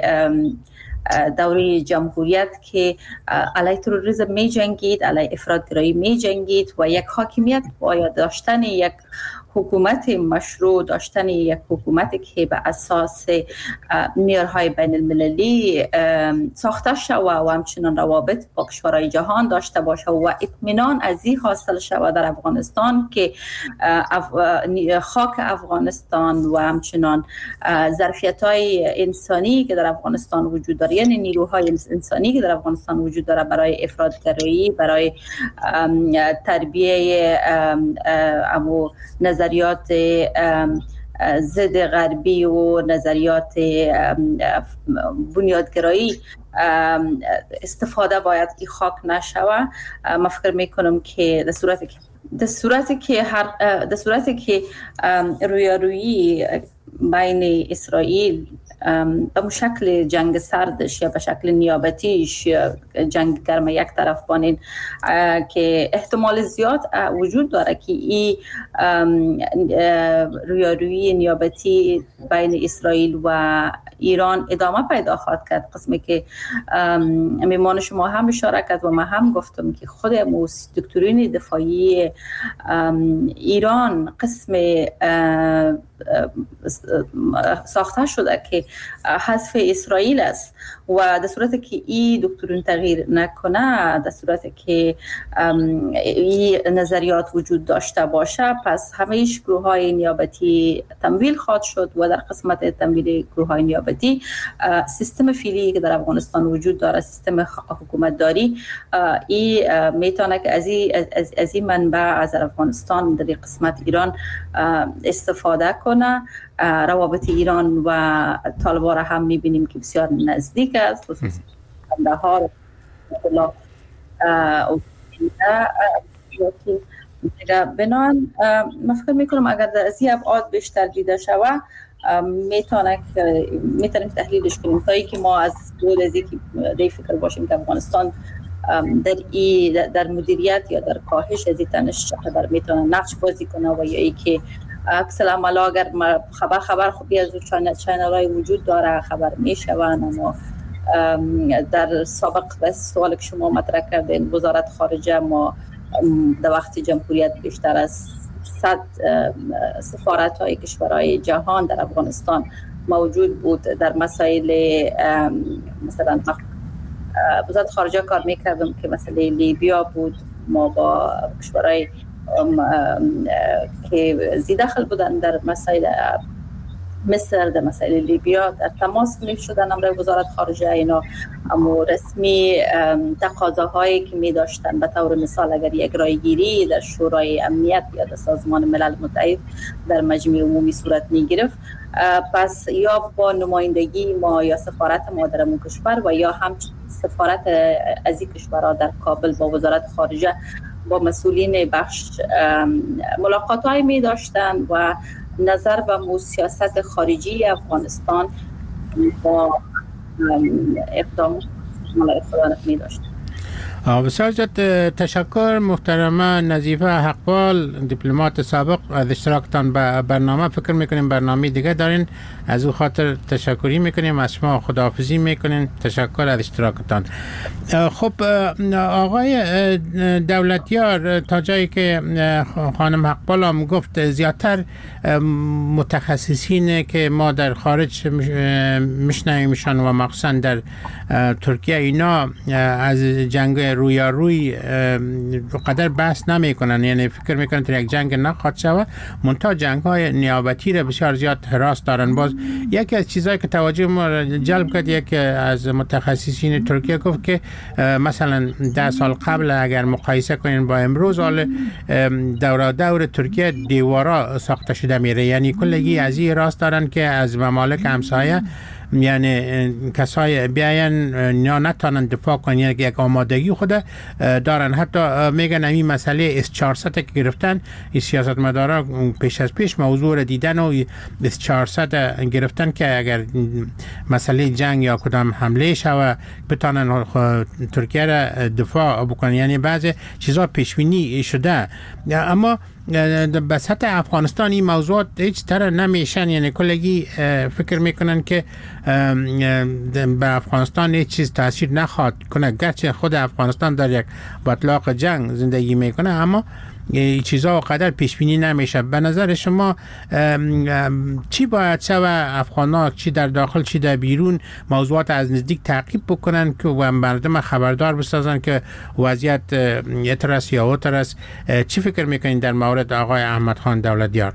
دوره جمهوریت که علیه تروریسم می جنگید، علیه افراط‌گرایی می جنگید و یک حاکمیت باید داشتن یک حکومت مشروع، داشتن یک حکومت که به اساس معیارهای بین المللی ساخته شود و همچنان روابط با کشورهای جهان داشته باشه و اطمینان از این حاصل شود در افغانستان که خاک افغانستان و همچنان ظرفیت‌های انسانی که در افغانستان وجود داره، یعنی نیروهای انسانی که در افغانستان وجود داره برای افراط‌گرایی، برای تربیه امو نظریات ضد غربی و نظریات بنیادگرایی استفاده باید که خاک نشوه. من فکر میکنم که در صورتی که در صورتی که هر در صورتی که رویارویی بین اسرائیل به شکل جنگ سردش یا به شکل نیابتیش جنگ گرم یک طرف بانین که احتمال زیاد وجود داره که این رویارویی نیابتی بین اسرائیل و ایران ادامه پیدا خواهد کرد. قسمی که میمان شما هم اشاره کرد و من هم گفتم که خود دکترین دفاعی ایران قسم ساخته شده که حذف اسرائیل است و در صورتی که این دکترین تغییر نکنه، در صورتی که این نظریات وجود داشته باشه، پس همه گروه های نیابتی تمویل خواهد شد و در قسمت تمویل گروه های نیابتی سیستم فعلی که در افغانستان وجود داره، سیستم حکومت داری، این میتونه که از این از این منبع از افغانستان در قسمت ایران استفاده کنه. روابط ایران و طالبان را هم میبینیم که بسیار نزدیک است، خصوصا کندهار بنان من فکر میکنم اگر در از این ابعاد بیشتر دیده شود میتونه میتونیم تحلیلش کنیم تا اینکه ما از دور از اینکه دی فکر باشیم که افغانستان در ای در مدیریت یا در کاهش از این تنش چقدر میتونه نقش بازی کنه و یا اینکه عکس العمل اگر خبر خبر خوبی از چینل‌های وجود داره خبر میشوند. اما در سابق بس سوال که شما مطرح کردین وزارت خارجه ما در وقت جمهوریت بیشتر از صد سفارت های کشورهای جهان در افغانستان موجود بود. در مسائل مثلا وزارت خارجه کار میکردم که مسئله لیبیا بود، ما با کشورهای که زی دخل بودن در مسائل مصر در مسائل لیبیا در تماس می شدن امر وزارت خارجه اینا، اما رسمی تقاضاهایی که می داشتن به طور مثال اگر یک رایگیری در شورای امنیت یا در سازمان ملل متحد در مجمع عمومی صورت می گرفت، پس یا با نمایندگی ما یا سفارت ما در اون کشور و یا هم سفارت از این کشورها در کابل با وزارت خارجه با مسئولین بخش ملاقات های می داشتن و نظر و سیاست خارجی افغانستان با اقدام ملای خدا می داشت. بسیار زیاد تشکر محترمه نظیفه حقپال، دیپلمات سابق، از اشتراکتان به برنامه. فکر میکنیم برنامه دیگه دارین، از او خاطر تشکری میکنیم، از شما خداحافظی میکنیم. تشکر از اشتراکتان. خب آقای دولتیار، تا جایی که خانم حقپال هم گفت زیادتر متخصصین که ما در خارج میشنویمشان و مخصوصا در ترکیه اینا از جنگ رویاروی قدر بحث نمی کنن، یعنی فکر میکنن تا یک جنگ نخواهد شود، منتها جنگ های نیابتی را بسیار زیاد حراس دارن. باز یکی از چیزایی که توجه ما را جلب کرد، یکی از متخصصین ترکیه گفت که مثلا ده سال قبل اگر مقایسه کنین با امروز، حال دور دور ترکیه دیوارا ساخته شده میره، یعنی کلگی از این راست دارن که از ممالک همسایه یعنی کسای بیاین یا نتانن دفاع کنن، یعنی یک آمادگی خود دارن. حتی میگن این مسئله اس چهارصد که گرفتن، این سیاستمدارا پیش از پیش موضوع را دیدن و اس چهارصد گرفتن که اگر مسئله جنگ یا کدام حمله شوه بتانن ترکیه را دفاع بکنن، یعنی بعضی چیزا پیش بینی شده. اما به سطح افغانستان این موضوعات هیچ طرح نمیشن، یعنی کلگی فکر میکنن که به افغانستان هیچ چیز تاثیر نخواهد کنه، گرچه خود افغانستان در یک باطلاق جنگ زندگی میکنه، اما این چیزا قدر پیش بینی نمیشه. به نظر شما چی باید شوه افغانا، چی در داخل چی در بیرون، موضوعات از نزدیک تعقیب بکنن که و مردم خبردار بسازن که وضعیت یترس یا اوترس؟ چی فکر میکنین در مورد آقای احمد خان دولتیار؟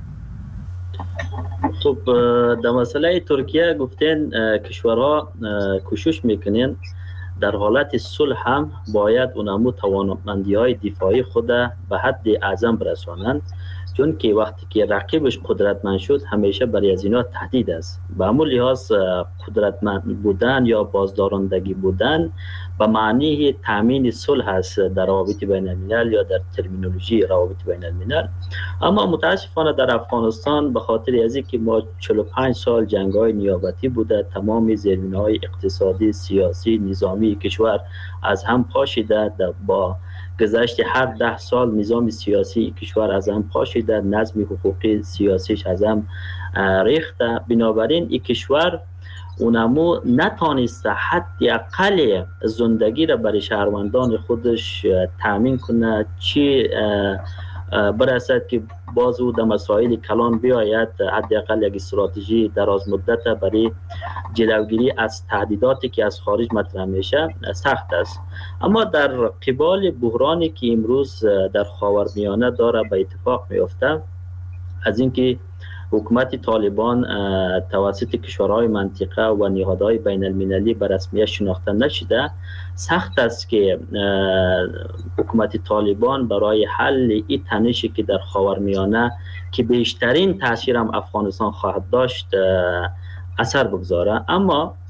خب در مسئله ترکیه گفتین کشورها کوشش میکنین در حالت صلح هم باید اونمو توانمندی های دفاعی خود به حد اعظم برسانند، چون که وقتی که رقیبش قدرتمند شد همیشه برای از اینا تهدید است. به همون لحاظ قدرتمند بودن یا بازدارندگی بودن به معنی تامین صلح است در روابط بین الملل یا در ترمینولوژی روابط بین الملل. اما متاسفانه در افغانستان به خاطر از اینکه ما چهل و پنج سال جنگ‌های نیابتی بوده، تمام زیربناهای اقتصادی، سیاسی، نظامی کشور از هم پاشیده، با گذشت هر ده سال نظام سیاسی کشور از هم پاشیده، نظم حقوقی سیاسیش از هم ریخته. بنابراین این کشور اونمو نتانسته حتی اقل زندگی را برای شهروندان خودش تامین کنه، چی برسد که باز او در مسائل کلان بیاید حتی اقل یک استراتژی دراز مدت برای جلوگیری از تهدیداتی که از خارج مطرح میشه سخت است. اما در قبال بحرانی که امروز در خاورمیانه داره به اتفاق میفته، از اینکه حکومت طالبان توسط کشورهای منطقه و نهادهای بین المللی به رسمیت شناخته نشده، سخت است که حکومت طالبان برای حل این تنشی که در خاورمیانه که بیشترین تاثیر هم افغانستان خواهد داشت اثر بگذاره. اما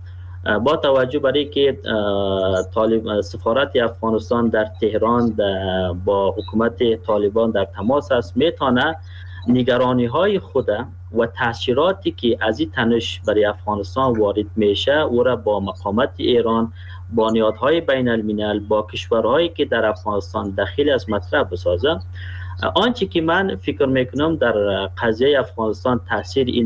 با توجه برای که طالب سفارت افغانستان در تهران با حکومت طالبان در تماس است، میتونه نگرانی های خود و تاثیراتی که از این تنش برای افغانستان وارد میشه او را با مقامات ایران، با نهادهای بین الملل، با کشورهایی که در افغانستان داخل از مطرح بسازه. آنچه که من فکر میکنم در قضیه افغانستان تاثیر این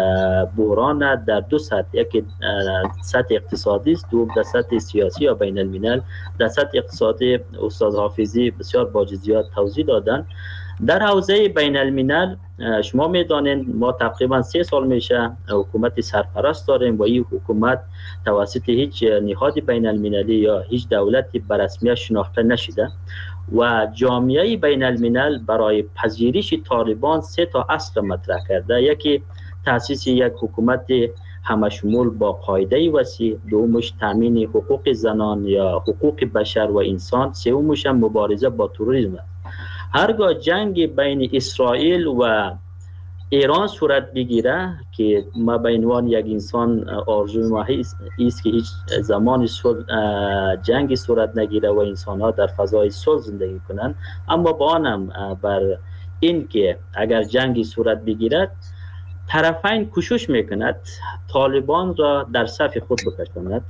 بحران در دو سطح، یکی سطح اقتصادی است، دوم در سطح سیاسی یا بین الملل. در سطح اقتصادی استاد حافظی بسیار با جزئیات توضیح دادن. در حوزه بین الملل شما میدانید ما تقریبا سه سال میشه حکومت سرپرست داریم و این حکومت توسط هیچ نهاد بین المللی یا هیچ دولتی به رسمیت شناخته نشده و جامعه بین الملل برای پذیرش طالبان سه تا اصل مطرح کرده. یکی تأسیس یک حکومت همشمول با قاعده وسیع، دومش تامین حقوق زنان یا حقوق بشر و انسان، سومش مبارزه با تروریسم. هرگاه جنگ بین اسرائیل و ایران صورت بگیره که ما به عنوان یک انسان آرزوی ما است که هیچ زمانی جنگی صورت نگیره و انسان ها در فضای صلح زندگی کنند، اما با آنم بر این که اگر جنگی صورت بگیرد طرفین کوشش میکند طالبان را در صف خود بکشاند.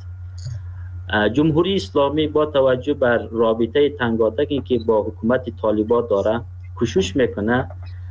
جمهوری اسلامی با توجه بر رابطه تنگاتنگی که با حکومت طالبان داره کوشش میکنه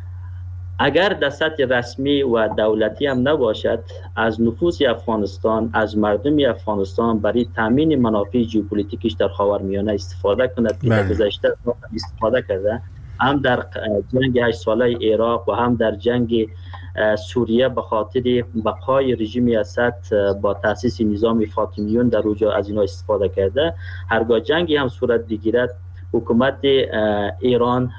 اگر در سطح رسمی و دولتی هم نباشد از نفوذ افغانستان، از مردم افغانستان برای تامین منافع ژئوپلیتیکش در خاورمیانه استفاده کند که در گذشته استفاده کرده، هم در جنگ هشت ساله عراق و هم در جنگ سوریه به خاطر بقای رژیم اسد با تأسیس نظام فاطمیون در اونجا از اینا استفاده کرده. هرگاه جنگی هم صورت بگیرد حکومت ایران،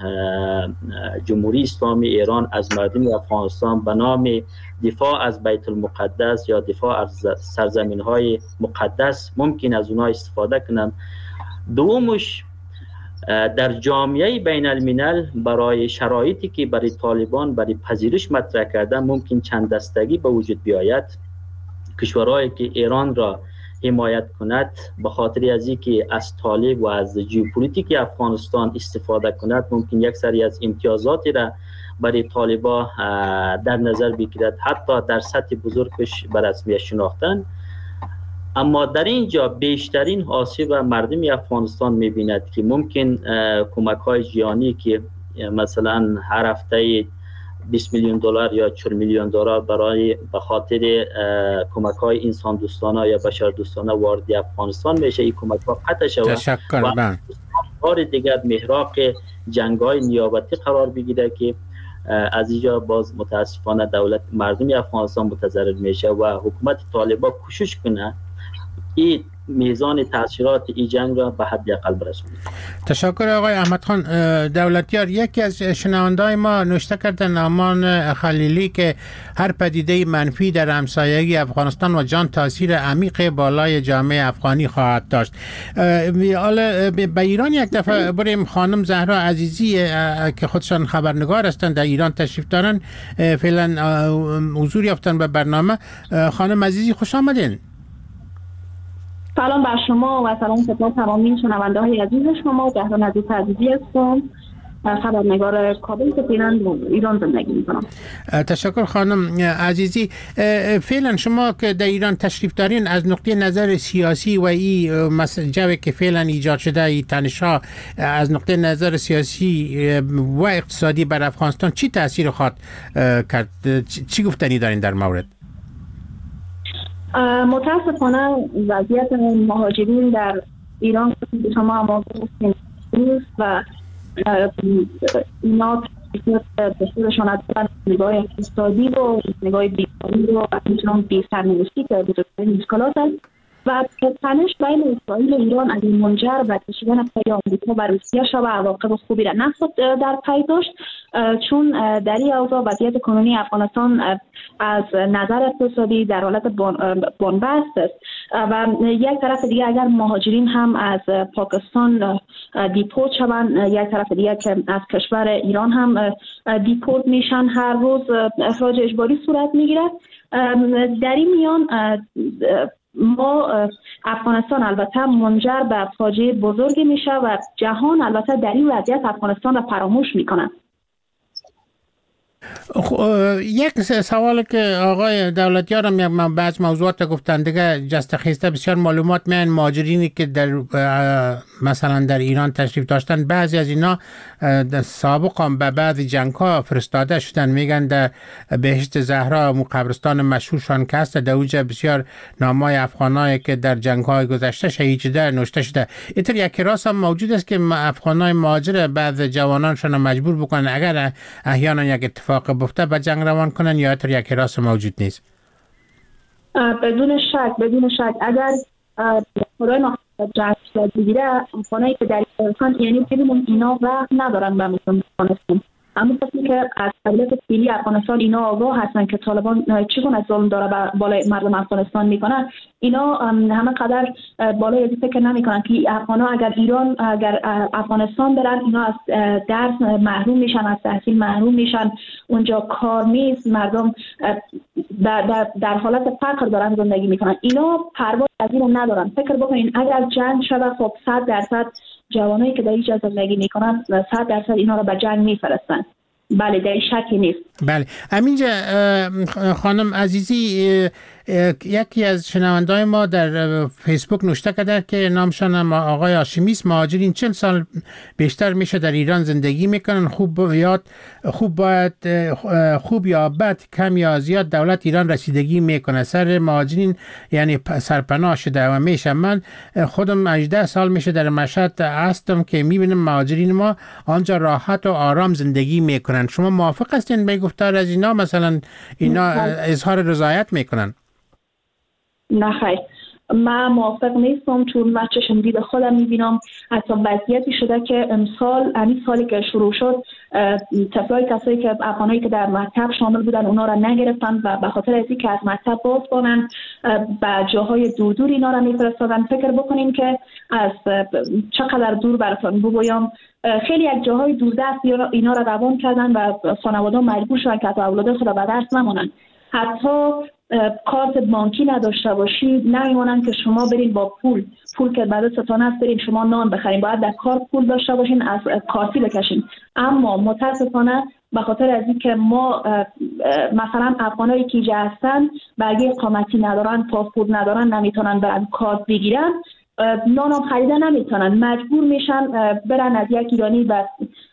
جمهوری اسلامی ایران از مردم افغانستان به نام دفاع از بیت المقدس یا دفاع از سرزمین های مقدس ممکن از اونها استفاده کنند. دومش در جامعه بین الملل برای شرایطی که برای طالبان برای پذیرش مطرح کردن ممکن چند دستگی به وجود بیاید. کشورهایی که ایران را حمایت کند به خاطر از اینکه از طالب و از ژئوپلیتیک افغانستان استفاده کند ممکن یک سری از امتیازاتی را برای طالبان در نظر بگیرد، حتی در سطح بزرگش به رسمیت شناختن. اما در اینجا بیشترین آسیب مردم افغانستان می‌بیند که ممکن کمک‌های جهانی که مثلا هر هفته بیست میلیون دلار یا چهل میلیون دلار برای به خاطر کمک‌های انسان دوستانه یا بشر دوستانه وارد افغانستان میشه، این کمک‌ها قطع شود. تشکر. و بار دیگر محراق جنگ‌های نیابتی قرار بگیره که از اینجا باز متاسفانه دولت مردم افغانستان متضرر میشه و حکومت طالبان کوشش کنه این میزان تاثیرات این جنگ را به حد اقل برسونه. تشکر آقای احمد خان دولتیار. یکی از شنونده‌های ما نوشته کرده نامان خلیلی که هر پدیده منفی در همسایگی افغانستان و جان تاثیر عمیق بالای جامعه افغانی خواهد داشت. حالا به ایران یک دفعه بریم. خانم زهرا عزیزی که خودشان خبرنگار هستند در ایران تشریف دارن، فعلا حضور یافتن به برنامه. خانم عزیزی خوش آمدین. سلام بر شما و سلام خدمت تمامی شنونده های عزیز شما. زهرا نزیف عزیزی هستم، خبرنگار کابل که فعلا ایران زندگی میکنم. تشکر خانم عزیزی. فعلا شما که در ایران تشریف دارین از نقطه نظر سیاسی و این جوی که فعلا ایجاد شده، این تنش‌ها از نقطه نظر سیاسی و اقتصادی بر افغانستان چی تاثیر خواهد کرد؟ چی گفتنی دارین در مورد؟ متاسفانه وضعیت مهاجرین در ایران به شما هم نیست و اینا بسیارشان از نگاه اقتصادی و نگاه بیکاری و همچنان بی‌سرنوشتی که بزرگترین مشکلات است و تنش بین اسرائیل و ایران از این منجر به کشیدن پای آمریکا و روسیه شد و عواقب خوبی را نخواهد در پی داشت، چون در این اوضاع وضعیت کنونی افغانستان از نظر اقتصادی در حالت بنبست است و یک طرف دیگه اگر مهاجرین هم از پاکستان دیپورت شوند، یک طرف دیگه که از کشور ایران هم دیپورت میشن، هر روز اخراج اجباری صورت میگیرد. در این میان ما افغانستان البته منجر به فاجعه بزرگی میشه و جهان البته در این وضعیت افغانستان را فراموش میکنه. یک سوال که آقای دولتیار هم بعض موضوعات گفتن دیگه جست خیسته بسیار معلومات میان مهاجرینی که در مثلا در ایران تشریف داشتن بعضی از اینا در سابق هم به بعضی جنگ ها فرستاده شدن میگن در بهشت زهرا مو قبرستان مشهورشان که هست در اونجا بسیار نامای افغانایی که در جنگ های گذشته شهید شده نوشته شده. اینطور یک راست هم موجود است که افغانای مهاجر بعض جوانانشان مجبور بکنن اگر احیانا یک اتفاق بفته به جنگ روان کنن یا اینطور یک راست موجود نیست؟ بدون شک بدون شک اگر خدای نخواهد جنگ صورت بگیره افغانایی که در ایران یعنی ببینیم اینا وقت ندارن به افغانستان، اما کسی که از قبیله فیلی افغانستان اینا آگاه هستن که طالبان چگونه ظلم داره بالای مردم افغانستان میکنن، اینا همه قدر بالای ازی فکر نمیکنن که افغانا اگر ایران اگر افغانستان برن اینا از درس محروم میشن، از تحصیل محروم میشن، اونجا کار نیست، مردم در, در, در حالت فقر دارن زندگی میکنن. اینا پروا از این ندارن. فکر بکنین اگر جنگ شده خب صد درصد جوانایی که در اینجا زندگی میکنن صد درصد اینا رو به جنگ میفرستن. بله در شکی نیست. بله همینجا خانم عزیزی یکی از شنوندای ما در فیسبوک نوشته کرده که نامشان آقای هاشمیست، مهاجرین چند سال بیشتر میشه در ایران زندگی میکنن، خوب یاد خوب باید خوب یا بد کم یا زیاد دولت ایران رسیدگی میکنه سر مهاجرین یعنی سرپناه شده و میشه. من خودم هجده سال میشه در مشهد هستم که میبینم مهاجرین ما آنجا راحت و آرام زندگی میکنن. شما موافق هستین به گفتار از اینا؟ مثلا اینا اظهار رضایت میکنن؟ نه خیر، من موافق نیستم، چون من چشم دید خودم میبینم حتی وضعیتی شده که امسال همین سالی که شروع شد طفلای کسایی که افغانایی که در مکتب شامل بودن اونا را نگرفتن و به خاطر ازی که از مکتب باز کنن به جاهای دور دور اینا را میفرستادن. فکر بکنین که از چقدر دور براتون بگویم، خیلی یک جاهای دوردست اینا را روان کردن و خانواده مجبور شدن که حتی اولاد خود به درس نمونن. حتی کارت بانکی نداشته باشید نمیمونن که شما برین با پول پول که بعد ستانه است برین شما نان بخرین، باید در کارت پول داشته باشین از کارتی بکشین. اما متاسفانه به خاطر از این که ما مثلا افغانایی که اینجا هستن برگه اقامتی ندارن، پاسپورت ندارن، نمیتونن برن کارت بگیرن، نان هم خریده نمیتونن، مجبور میشن برن از یک ایرانی و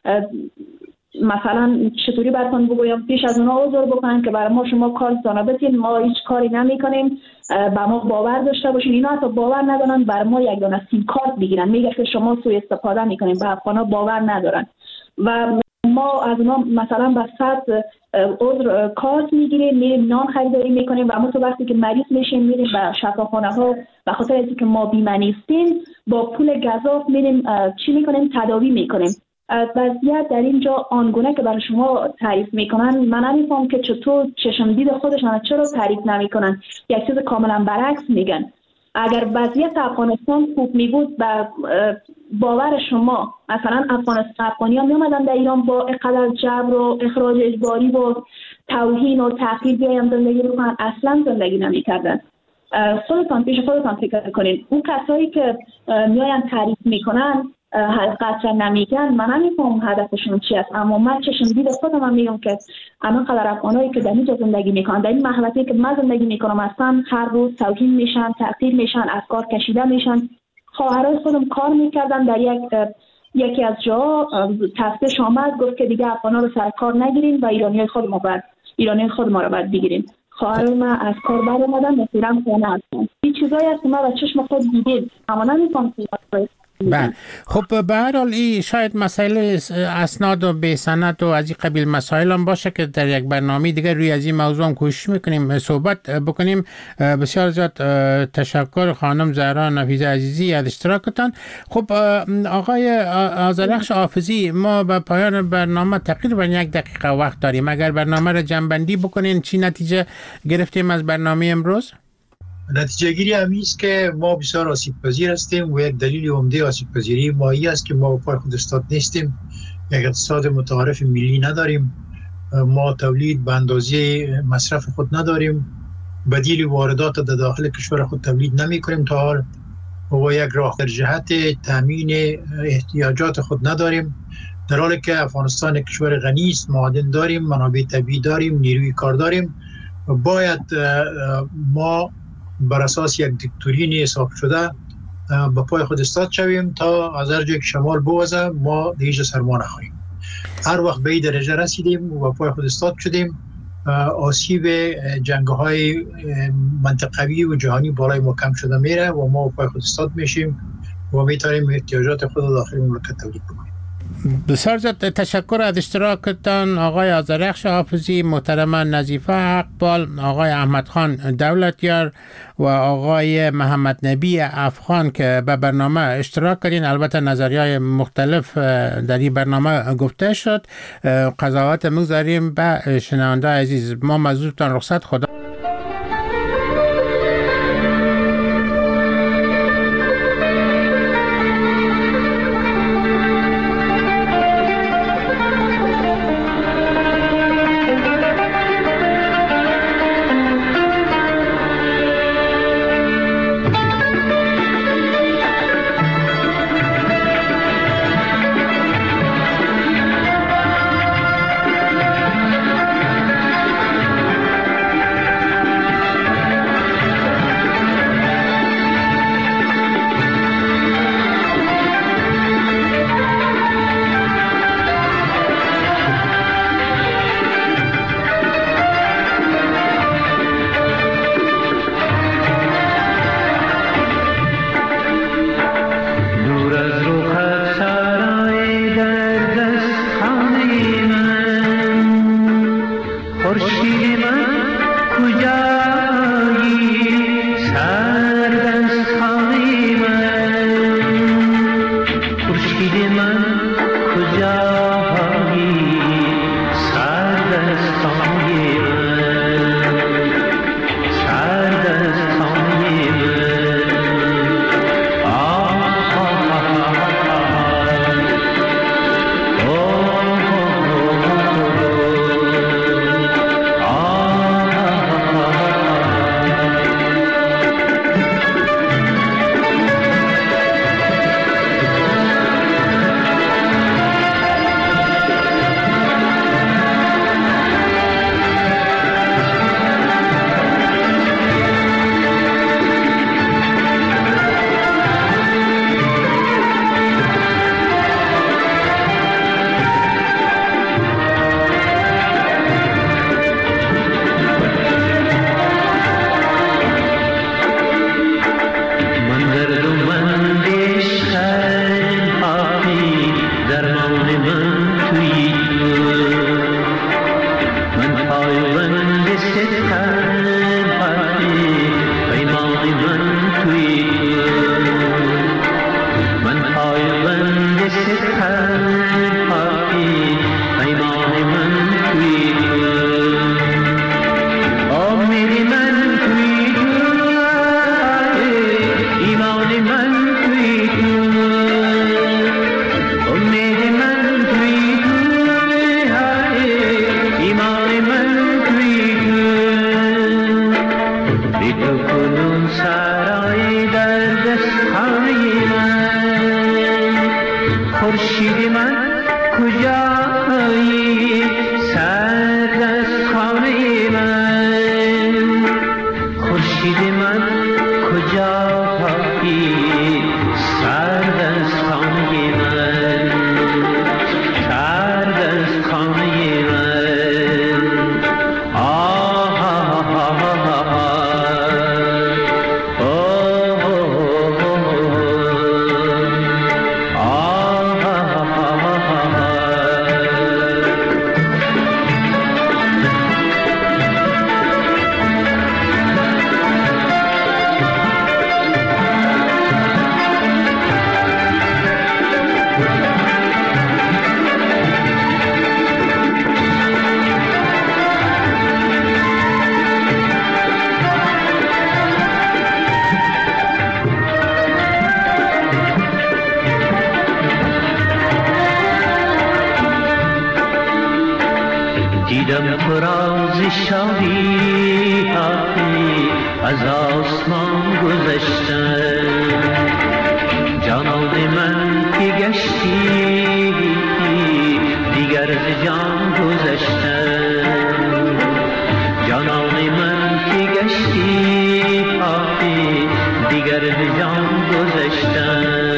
مثلا چطوری براتون بگویم پیش از اونا عذر بکنن که برای ما شما کارتون بدین، ما هیچ کاری نمیکنیم، با ما باور داشته باشین. اینا حتی باور ندارن برای ما یک دونه سیم کارت بگیرن، میگه که شما سوء استفاده میکنین، به افغانا باور ندارن و ما از اونا مثلا به صد عذر کارت میگیریم، میریم نان خریداری میکنیم و اما تو وقتی که مریض میشیم میریم به شفاخانه ها به خاطر اینکه که ما بیمه نیستیم با پول گزاف میریم چی میکنیم تداوی میکنیم. وضعیت در اینجا آنگونه که برای شما تعریف میکنن من نمیفهم که چطور چشم دید خودشان چرا تعریف نمیکنن، یک چیز کاملا برعکس میگن. اگر وضعیت افغانستان خوب میبود به باور شما مثلا افغانستان افغانیان میامدن در ایران با اقدر جبر و اخراج اجباری و توهین و تحقیر بیایم زندگی بکنن، اصلا زندگی نمیکردن. خودتان پیش خودتان فکر کنین اون کسایی که میاین تعریف میکنن قطعا نمیگن، من نمیفهم هدفشون چی است، اما من چشم دید خودم هم میگم که اما قدر افغانایی که در اینجا زندگی میکنن در این محلتی که من زندگی میکنم اصلا هر روز توهین میشن، تحقیر میشن، از کار کشیده میشن. خواهرای خودم کار میکردن در یک یکی از جا تصدیش آمد گفت که دیگه افغانا رو سر کار نگیرین و ایرانی خود ما باید ایرانی خود ما رو باید بگیریم. خواهرای من از کار بر اومدن مثلا خونه هستن. این چیزایی است که ما با چشم خود دیدیم اما نمیفهم که بله. خب به هر حال این شاید مسائل اسناد و بی سند و از این قبیل مسائل هم باشه که در یک برنامه دیگه روی از این موضوع هم کوشش میکنیم صحبت بکنیم. بسیار زیاد تشکر خانم زهرا نفیس عزیزی از اشتراکتان. خب آقای آذرخش حافظی، ما به پایان برنامه تقریبا یک دقیقه وقت داریم، اگر برنامه را جمع‌بندی بکنین چی نتیجه گرفتیم از برنامه امروز؟ نتیجه گیری همی است که ما بسیار آسیب پذیر هستیم و یک دلیل عمده آسیب پذیری ما این است که ما پای خود استاد نیستیم، یک اقتصاد متعارف ملی نداریم، ما تولید به اندازه مصرف خود نداریم بدیل واردات در داخل کشور خود تولید نمی کنیم تا حال و یک راه در جهت تامین احتیاجات خود نداریم، در حالی که افغانستان کشور غنی است، معادن داریم، منابع طبیعی داریم، نیروی کار داریم و باید ما بر اساس یک دیکتاتوری حساب شده به پای خود استاد شویم تا از هر جای که شمال بوزه ما دیگه سرما نخوریم. هر وقت به این درجه رسیدیم و به پای خود استاد شدیم، آسیب جنگ‌های منطقوی و جهانی بالای ما کم شده میره و ما به پای خود استاد میشیم و میتونیم احتیاجات خود داخل مملکت تولید بکنیم. بسیار زیاد تشکر از اشتراکتان آقای آذرخش حافظی، محترم نظیفه اقبال، آقای احمد خان دولتیار و آقای محمد نبی افغان که به برنامه اشتراک کردین. البته نظریه‌های مختلف در این برنامه گفته شد. قضاوت می‌گذاریم به شنونده عزیز. ما مزودتان رخصت. خدا دیدم فراز شاهی حافظ از آسمان گذشتن. جانان من که گشتی دیگر از جان گذشتن. جانان من که گشتی دیگر از جان گذشتن.